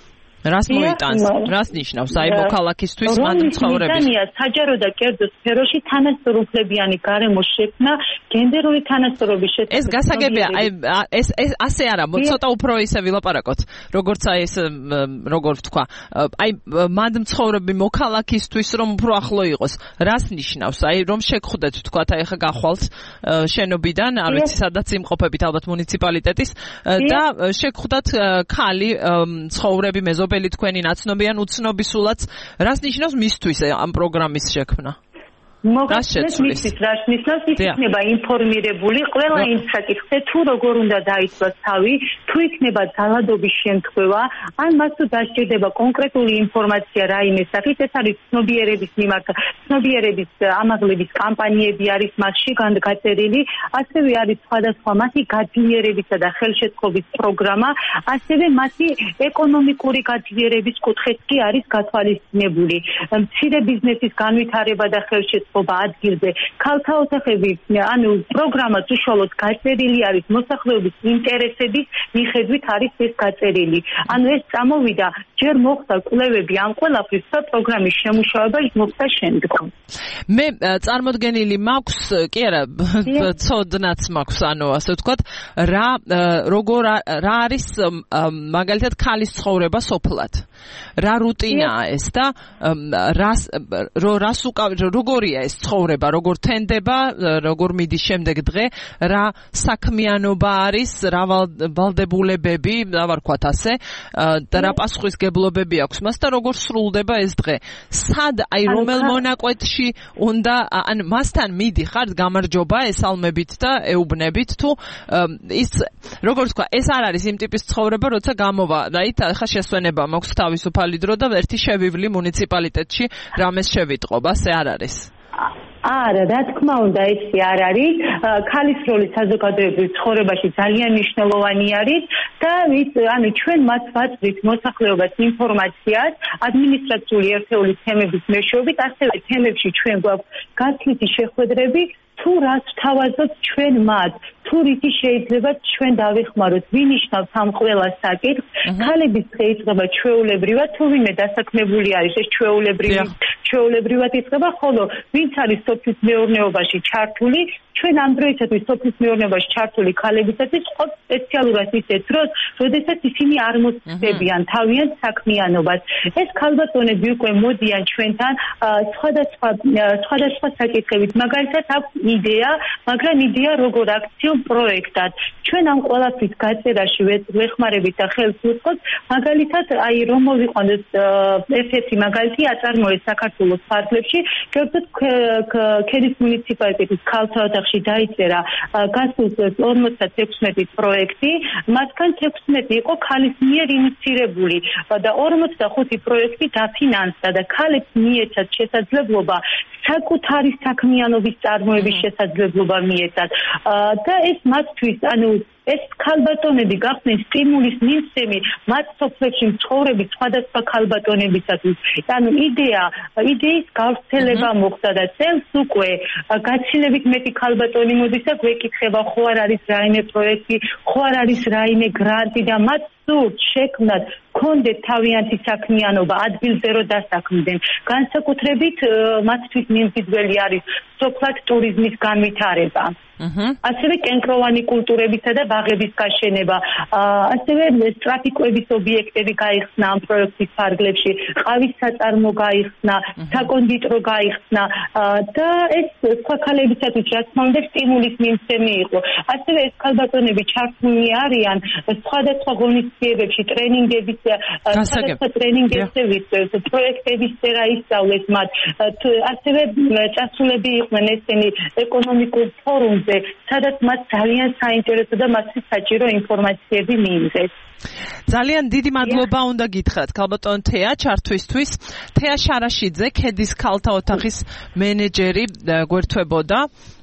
რას მოიტანს? რას ნიშნავს? აი მოქალაქისთვის მანდმცხოვრების. რომლის საჯარო და კერძო სფეროში თანასწორუფლებიანი გარემოს შექმნა გენდერული თანასწორობის შესახებ. ეს გასაგებია, აი ეს ეს ასე არა, ცოტა უფრო ისე ვილაპარაკოთ, როგორც აი ეს როგორ ვთქვა, აი მანდმცხოვრები მოქალაქისთვის რომ უფრო ახლო იყოს. რას ნიშნავს? აი რომ შეგხვდეთ ვთქვა, აი ხა გახვალთ შენობიდან, არ ვიცი სადაც იმყოფებით ალბათ მუნიციპალიტეტის და შეგხვდათ ქალი ცხოვრები მეზობელი თქვენი ნაცნობი ან უცნობი სულაც. რას ნიშნავს მისთვის ამ პროგრამის შექმნა? მოგახსენეთ მისთვის რას ნიშნავს? ის იქნება ინფორმირებული ყველა იმ საკითხზე, თუ როგორ უნდა დაიცვას თავი, თუ იქნება ძალადობის შემთხვევა, ან მას თუ დასჭირდება კონკრეტული ინფორმაცია რაიმე სახით, ეს არის ცნობიერების მიმართ, ცნობიერების ამაღლების კამპანიები არის მასში გაწერილი, ასევე არის სხვადასხვა მათი გაძლიერებისა და ხელშეწყობის პროგრამა, ასევე მათი ეკონომიკური გაძლიერების კუთხეც კი არის გათვალისწინებული. მცირე ბიზნესის განვითარება და ხელშეწყობა ადგილზე ქალთა ოთახები, ანუ პროგრამაც უშუალოდ გაწერილი არის მოსახლეობის ინტერესების მიხედვით არის ეს გაწერილი. ანუ ეს წამოვიდა, ჯერ მოხდა კვლევები ამ ყველაფრის და პროგრამის შემუშავება მოხდა შემდგომ. მე წარმოდგენილი მაქვს, კი არა, ცოდნაც მაქვს, ანუ ასე ვთქვათ, რა როგორ რა არის მაგალითად ქალის ცხოვრება სოფლად. რა რუტინაა ეს და რას რას როგორია ეს ცხოვრება, როგორ თენდება, როგორ მიდის შემდეგ დღე, რა საქმიანობა არის, რა ვალდებულებები, რა ვარქვათ ასე, და რა პასუხისგებლობები აქვს მას და როგორ სრულდება ეს დღე. სად, აი რომელ მონაკვეთში უნდა, ან მასთან მიდიხართ, გამარჯობა, ესალმებით და ეუბნებით, თუ ის როგორ ვთქვა, ეს არ არის იმ ტიპის ცხოვრება, როცა გამოვა, რაით, ახლა შესვენება მაქვს თავისუფალი დრო და ერთი შევივლი მუნიციპალიტეტში რამეს შევიტყობ, ასე არ არის. არა, რა თქმა უნდა, ესე არ არის. ქალის როლი საზოგადოებრივ ცხოვრებაში ძალიან მნიშვნელოვანი არის და ანუ ჩვენ მას ვაწვდით მოსახლეობას ინფორმაციას ადმინისტრაციული ერთეულის თემების მეშვეობით, ასევე თემებში ჩვენ გვაქვს გაცვლითი შეხვედრები, თუ რას ვთავაზობთ ჩვენ მათ, თუ რითი შეიძლება ჩვენ დავეხმაროთ, ვინ ნიშნავს ამ ყველა საკითხს. ქალების დღე იწყება ჩვეულებრივად, თუ ვინმე დასაქმებული არის, ეს ჩვეულებრივი ჩვეულებრივად იწყება, ხოლო ვინც არის სოფლის მეურნეობაში ჩართული, ჩვენ ამ დროისათვის სოფლის მეურნეობაში ჩართული ქალებისათვის ყავს სპეციალურად ისეთ დროს, როდესაც ისინი არ მოსწრებიან თავიანთ საქმიანობას. ეს ქალბატონები უკვე მოდიან ჩვენთან სხვადასხვა სხვადასხვა საკითხებით, მაგალითად აქვს იდეა, მაგრამ იდეა როგორ აქციონ პროექტად. ჩვენ ამ ყველაფრის გაწერაში ვეხმარებით და ხელს ვუწყობთ, მაგალითად, აი რომ მოვიყვანოთ ერთ-ერთი მაგალითი აწარმოეს საქართველოს ფარგლებში, გეუბნებით ქედის მუნიციპალიტეტის ქალთა ოთახში დაიწერა გასულ ორმოცდათექვსმეტი პროექტი, მათგან თექვსმეტი იყო ქალის მიერ ინიცირებული და ორმოცდახუთი პროექტი დაფინანსდა და ქალებს მიეცათ შესაძლებლობა საკუთარი საქმიანობის წარმოების შესაძლებლობა მიეცათ და ეს მათთვის, ანუ ეს ქალბატონები გახდნენ სტიმულის მიმცემი მათ სოფლებში მცხოვრები სხვადასხვა ქალბატონებისათვის. ანუ იდეა, იდეის გავრცელება მოხდა და წელს უკვე გაცილებით მეტი ქალბატონი მოდის და გვეკითხება, ხო არ არის რაიმე პროექტი, ხო არ არის რაიმე გრანტი და მათ სურთ შექმნათ კონდეთ თავიანთი საქმიანობა ადგილზე რო დასაქმდნენ. განსაკუთრებით მათთვის მიმზიდველი არის სოფლად ტურიზმის განვითარება. ასევე კენკროვანი კულტურებისა და ბაღების გაშენება, ასევე ტრაფიკების ობიექტები გაიხსნა ამ პროექტის ფარგლებში, ყავის საწარმო გაიხსნა, საკონდიტრო გაიხსნა და ეს სხვა ქალებისათვის რა თქმა უნდა სტიმულის მიმცემი იყო. ასევე ეს ქალბატონები ჩართულნი არიან სხვადასხვა ღონისძიებებში, ტრენინგების სხვადასხვა ტრენინგების პროექტების წერა ისწავლეს მათ. ასევე წასულები იყვნენ ესენი ეკონომიკურ ფორუმზე, სადაც მათ ძალიან საინტერესო და მათთვის საჭირო ინფორმაციები მიიღეს. ძალიან დიდი მადლობა უნდა გითხრათ ქალბატონ თეა ჩართვისთვის. თეა შარაშიძე, ქედის ქალთა ოთახის მენეჯერი გვერდთვებოდა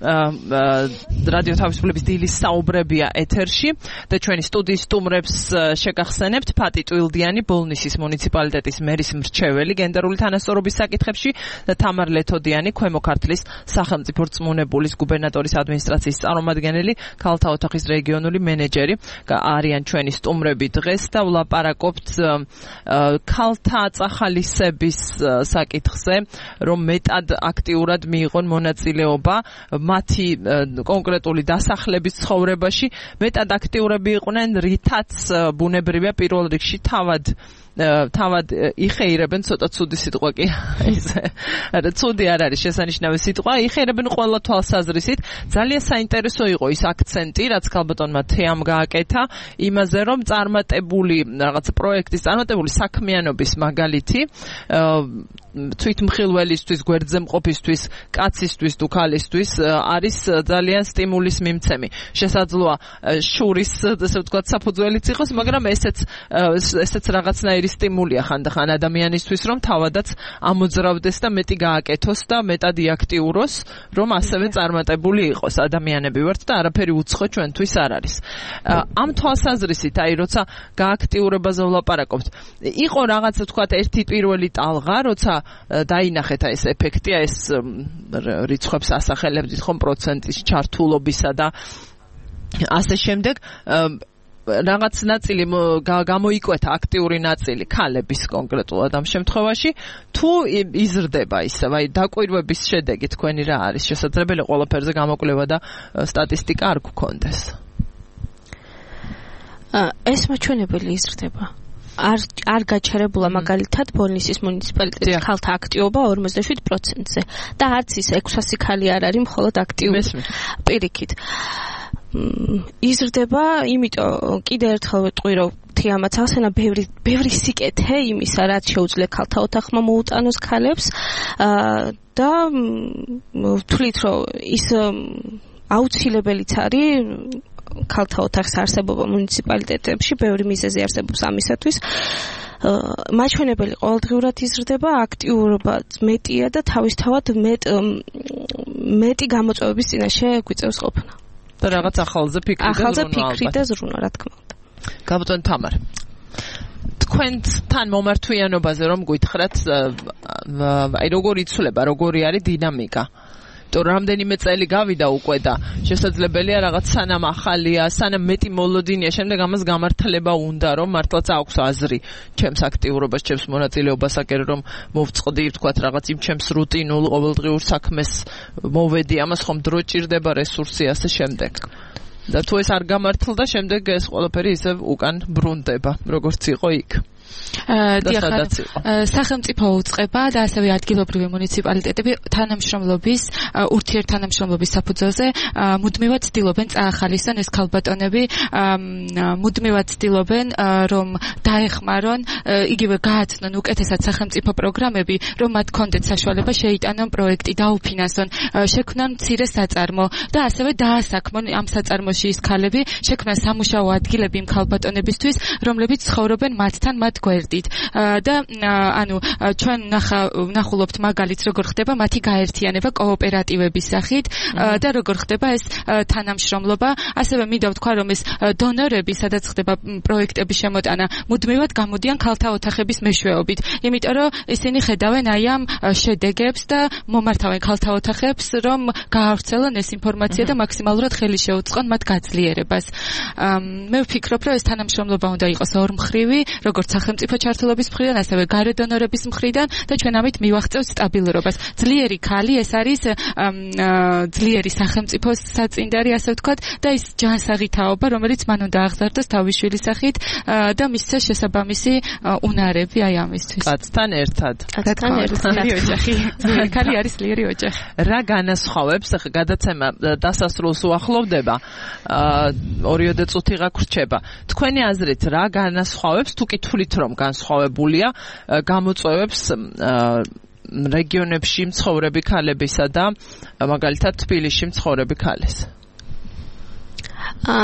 რადიო თავისუფლების დილის საუბრებია ეთერში და ჩვენი სტუდიის სტუმრებს შეგახსენებთ ფატი ტვილ გოგილდიანი ბოლნისის მუნიციპალიტეტის მერის მრჩეველი გენდერული თანასწორობის საკითხებში და თამარ ლეთოდიანი ქვემო ქართლის სახელმწიფო რწმუნებულის გუბერნატორის ადმინისტრაციის წარმომადგენელი ქალთა ოთახის რეგიონული მენეჯერი არიან ჩვენი სტუმრები დღეს და ვლაპარაკობთ ქალთა აწახალისების საკითხზე, რომ მეტად აქტიურად მიიღონ მონაწილეობა მათი კონკრეტული დასახლების ცხოვრებაში, მეტად აქტიურები იყვნენ, რითაც ბუნებრივია პირველ რიგში თავად თავად იხეირებენ ცოტა ცუდი სიტყვა კი ისე არა ცუდი არ არის შესანიშნავი სიტყვა იხეირებენ ყველა თვალსაზრისით ძალიან საინტერესო იყო ის აქცენტი რაც ქალბატონმა თეამ გააკეთა იმაზე რომ წარმატებული რაღაც პროექტის წარმატებული საქმიანობის მაგალითი თვითმხილველისთვის გვერდზემყოფისთვის კაცისთვის თუ ქალისთვის არის ძალიან სტიმულის მიმცემი შესაძლოა შურის ასე ვთქვათ საფუძველიც იყოს მაგრამ ესეც ესეც რაღაცნაირი სტიმულია ხანდახან ადამიანისთვის რომ თავადაც ამოძრავდეს და მეტი გააკეთოს და მეტად იაქტიუროს რომ ასევე წარმატებული იყოს ადამიანები ვართ და არაფერი უცხო ჩვენთვის არ არის ამ თვალსაზრისით აი როცა გააქტიურებაზე ვლაპარაკობთ იყო რაღაც ვთქვათ ერთი პირველი ტალღა როცა დაინახეთ ეს ეფექტია ეს რიცხვებს ასახელებდით ხომ პროცენტის ჩართულობისა და ასე შემდეგ რაღაც ნაწილი გამოიკვეთა აქტიური ნაწილი ქალების კონკრეტულად ამ შემთხვევაში თუ იზრდება ისე აი დაკვირვების შედეგი თქვენი რა არის შესაძლებელი ყველაფერზე გამოკვლევა და სტატისტიკა არ გქონდეს ეს მაჩვენებელი იზრდება არ არ გაჩერებულა მაგალითად ბოლნისის მუნიციპალიტეტის ქალთა აქტივობა ორმოცდაშვიდ პროცენტზე და არც ის ექვსასი ქალი არ არის მხოლოდ აქტიური პირიქით იზრდება იმიტომ კიდე ერთხელ ვიტყვი რომ თეამაც ახსენა ბევრი ბევრი სიკეთე იმისა რაც შეუძლია ქალთა ოთახმა მოუტანოს ქალებს და ვთვლით რომ ის აუცილებელიც არის ქალთა ოთახის არსებობა მუნიციპალიტეტებში ბევრი მიზეზი არსებობს ამისათვის მაჩვენებელი ყოველდღიურად იზრდება აქტიურობაც მეტია და თავისთავად მეტ მეტი გამოწვევების წინაშე გვიწევს ყოფნა და რაღაც ახალზე ფიქრი და ზრუნვა ახალზე ფიქრი და ზრუნვა რა თქმა უნდა გაბატონ თამარ თქვენთან მომართვიანობაზე რომ გითხრათ აი როგორ იცვლება როგორი არის დინამიკა то რამდენიმე წელი გავიდა უკვე და შესაძლებელია რაღაც სანამ ახალია, სანამ მეტი მოლოდინია, შემდეგ ამას გამართლება უნდა, რომ მართლაც აქვს აზრი ჩემს აქტიურობას, ჩემს მონაწილეობას აკერო, რომ მოვწყდი, ვთქვათ, რაღაც იმ ჩემს რუტინულ ყოველდღიურ საქმეს მოვედი, ამას ხომ დრო ჭირდება, რესურსი ასე შემდეგ. და თუ ეს არ გამართლდა, შემდეგ ეს ყველაფერი ისევ უკან ბრუნდება, როგორც იყო იქ. სახელმწიფო უწყება და ასევე ადგილობრივი მუნიციპალიტეტები თანამშრომლობის ურთიერთთანამშრომლობის საფუძველზე მუდმივად ცდილობენ წაახალისონ ეს ქალბატონები მუდმივად ცდილობენ რომ დაეხმარონ იგივე გააცნონ უკეთესად სახელმწიფო პროგრამები რომ მათ კონდეთ საშუალება შეიტანონ პროექტი დაუფინანსონ შექმნან მცირე საწარმო და ასევე დაასაქმონ ამ საწარმოში ის ქალები შექმნან სამუშაო ადგილები იმ ქალბატონებისთვის რომლებიც ცხოვრობენ მათთან მათ გვერდით და ანუ ჩვენ ნახულობთ მაგალითს როგორ ხდება მათი გაერთიანება კოოპერატივების სახით და როგორ ხდება ეს თანამშრომლობა ასევე მინდა ვთქვა რომ ეს დონორები სადაც ხდება პროექტების შემოტანა მუდმივად გამოდიან ქალთა ოთახების მეშვეობით იმიტომ რომ ისინი ხედავენ აი ამ შედეგებს და მომართავენ ქალთა ოთახებს რომ გაავრცელონ ეს ინფორმაცია და მაქსიმალურად ხელი შეუწყონ მათ გაძლიერებას მე ვფიქრობ რომ ეს თანამშრომლობა უნდა იყოს ორმხრივი როგორც სახელმწიფო ჩართულობის მხრიდან, ასევე გარე დონორების მხრიდან და ჩვენ ამით მივაღწევთ სტაბილურობას. ძლიერი ქალი ეს არის ძლიერი სახელმწიფოს საწინდარი, ასე ვთქვათ, და ის ჯანსაღი თაობა, რომელიც მან უნდა აღზარდოს თავის შვილის სახით და მისცეს შესაბამისი უნარები აი ამისთვის. კაცთან ერთად. კაცთან ერთად. ძლიერი ქალი არის ძლიერი ოჯახი. რა განასხვავებს, ახლა გადაცემა დასასრულს უახლოვდება, ორიოდე წუთი გაგვრჩება. თქვენი აზრით რა განასხვავებს თუ კითხულით რომ განსხვავებულია გამოწვევებს რეგიონებში მცხოვრები ქალებისა და მაგალითად თბილისში მცხოვრები ქალის. აა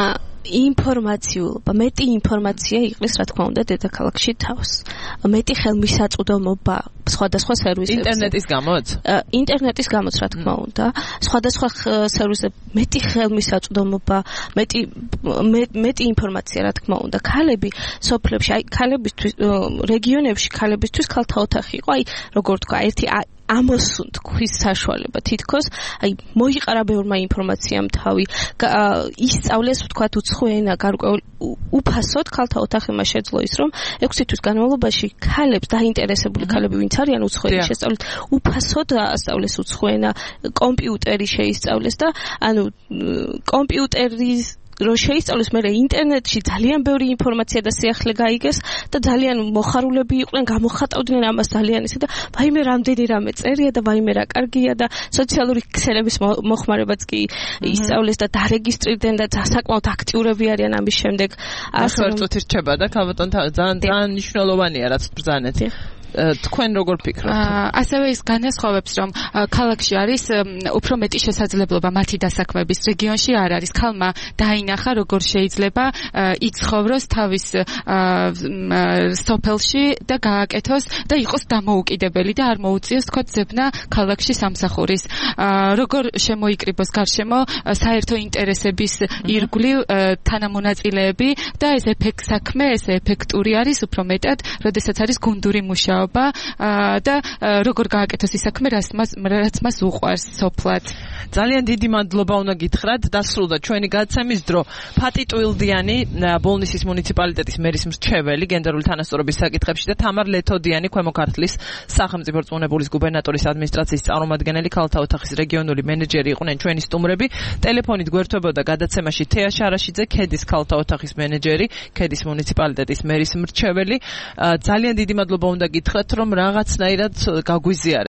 ინფორმაციულობა, მეტი ინფორმაცია იყრის, რა თქმა უნდა, დედაქალაქში თავს. მეტი ხელმისაწვდომობა სხვადასხვა სერვისებზე. ინტერნეტის გამოც? ინტერნეტის გამოც, რა თქმა უნდა. სხვადასხვა სერვისებზე მეტი ხელმისაწვდომობა, მეტი მეტი ინფორმაცია, რა თქმა უნდა. ქალები სოფლებში, აი ქალებისთვის რეგიონებში ქალებისთვის ქალთა ოთახი იყო, აი როგორ თქვა, ერთი ამოსუნ თქვის საშუალება თითქოს აი მოიყარა ბევრმა ინფორმაციამ თავი ისწავლეს ვთქვათ უცხო ენა გარკვეულ უფასოდ ქალთა ოთახი მას შეძლო ის რომ ექვსი თვის განმავლობაში ქალებს დაინტერესებული ქალები ვინც არიან უცხო ენის შესწავლით უფასოდ ასწავლეს უცხო ენა კომპიუტერი შეისწავლეს და ანუ კომპიუტერის რო შეისწავლეს მე ინტერნეტში ძალიან ბევრი ინფორმაცია და სიახლე გაიგეს და ძალიან მოხარულები იყვნენ გამოხატავდნენ ამას ძალიან ისე და ვაიმე რამდენი რამე წერია და ვაიმე რა კარგია და სოციალური ქსელების მოხმარებაც კი ისწავლეს და დარეგისტრირდნენ და საკმაოდ აქტიურები არიან ამის შემდეგ ასე წუთი რჩება და ქალბატონ ძალიან ძალიან მნიშვნელოვანია რაც ბრძანეთ თქვენ როგორ ფიქრობთ? ასევე ის განასხვავებს, რომ ქალაქში არის უფრო მეტი შესაძლებლობა მათი დასაქმების, რეგიონში არ არის. ქალმა დაინახა, როგორ შეიძლება იცხოვროს თავის სოფელში და გააკეთოს და იყოს დამოუკიდებელი და არ მოუწიოს თქო ძებნა ქალაქში სამსახურის. როგორ შემოიკრიბოს გარშემო საერთო ინტერესების ირგვლივ თანამონაწილეები და ეს ეფექტ საქმე, ეს ეფექტური არის უფრო მეტად, როდესაც არის გუნდური მუშაობა და როგორ გააკეთოს ის საქმე, რაც მას უყვარს სოფლად. ძალიან დიდი მადლობა უნდა გითხრათ. დასრულდა ჩვენი გადაცემის დრო. ფატი ტუილდიანი, ბოლნისის მუნიციპალიტეტის მერის მრჩეველი გენდერული თანასწორობის საკითხებში და თამარ ლეთოდიანი, ქვემო ქართლის სახელმწიფო რწმუნებულის გუბერნატორის ადმინისტრაციის წარმომადგენელი, ქალთა ოთახის რეგიონული მენეჯერი იყვნენ ჩვენი სტუმრები. ტელეფონით გვერდებოდა გადაცემაში თეა შარაშიძე, ქედის ქალთა ოთახის მენეჯერი, ქედის მუნიციპალიტეტის მერის მრჩეველი. ძალიან დიდი მადლობა უნდა გითხრათ, რომ რაღაცნაირად გაგვიზიარეთ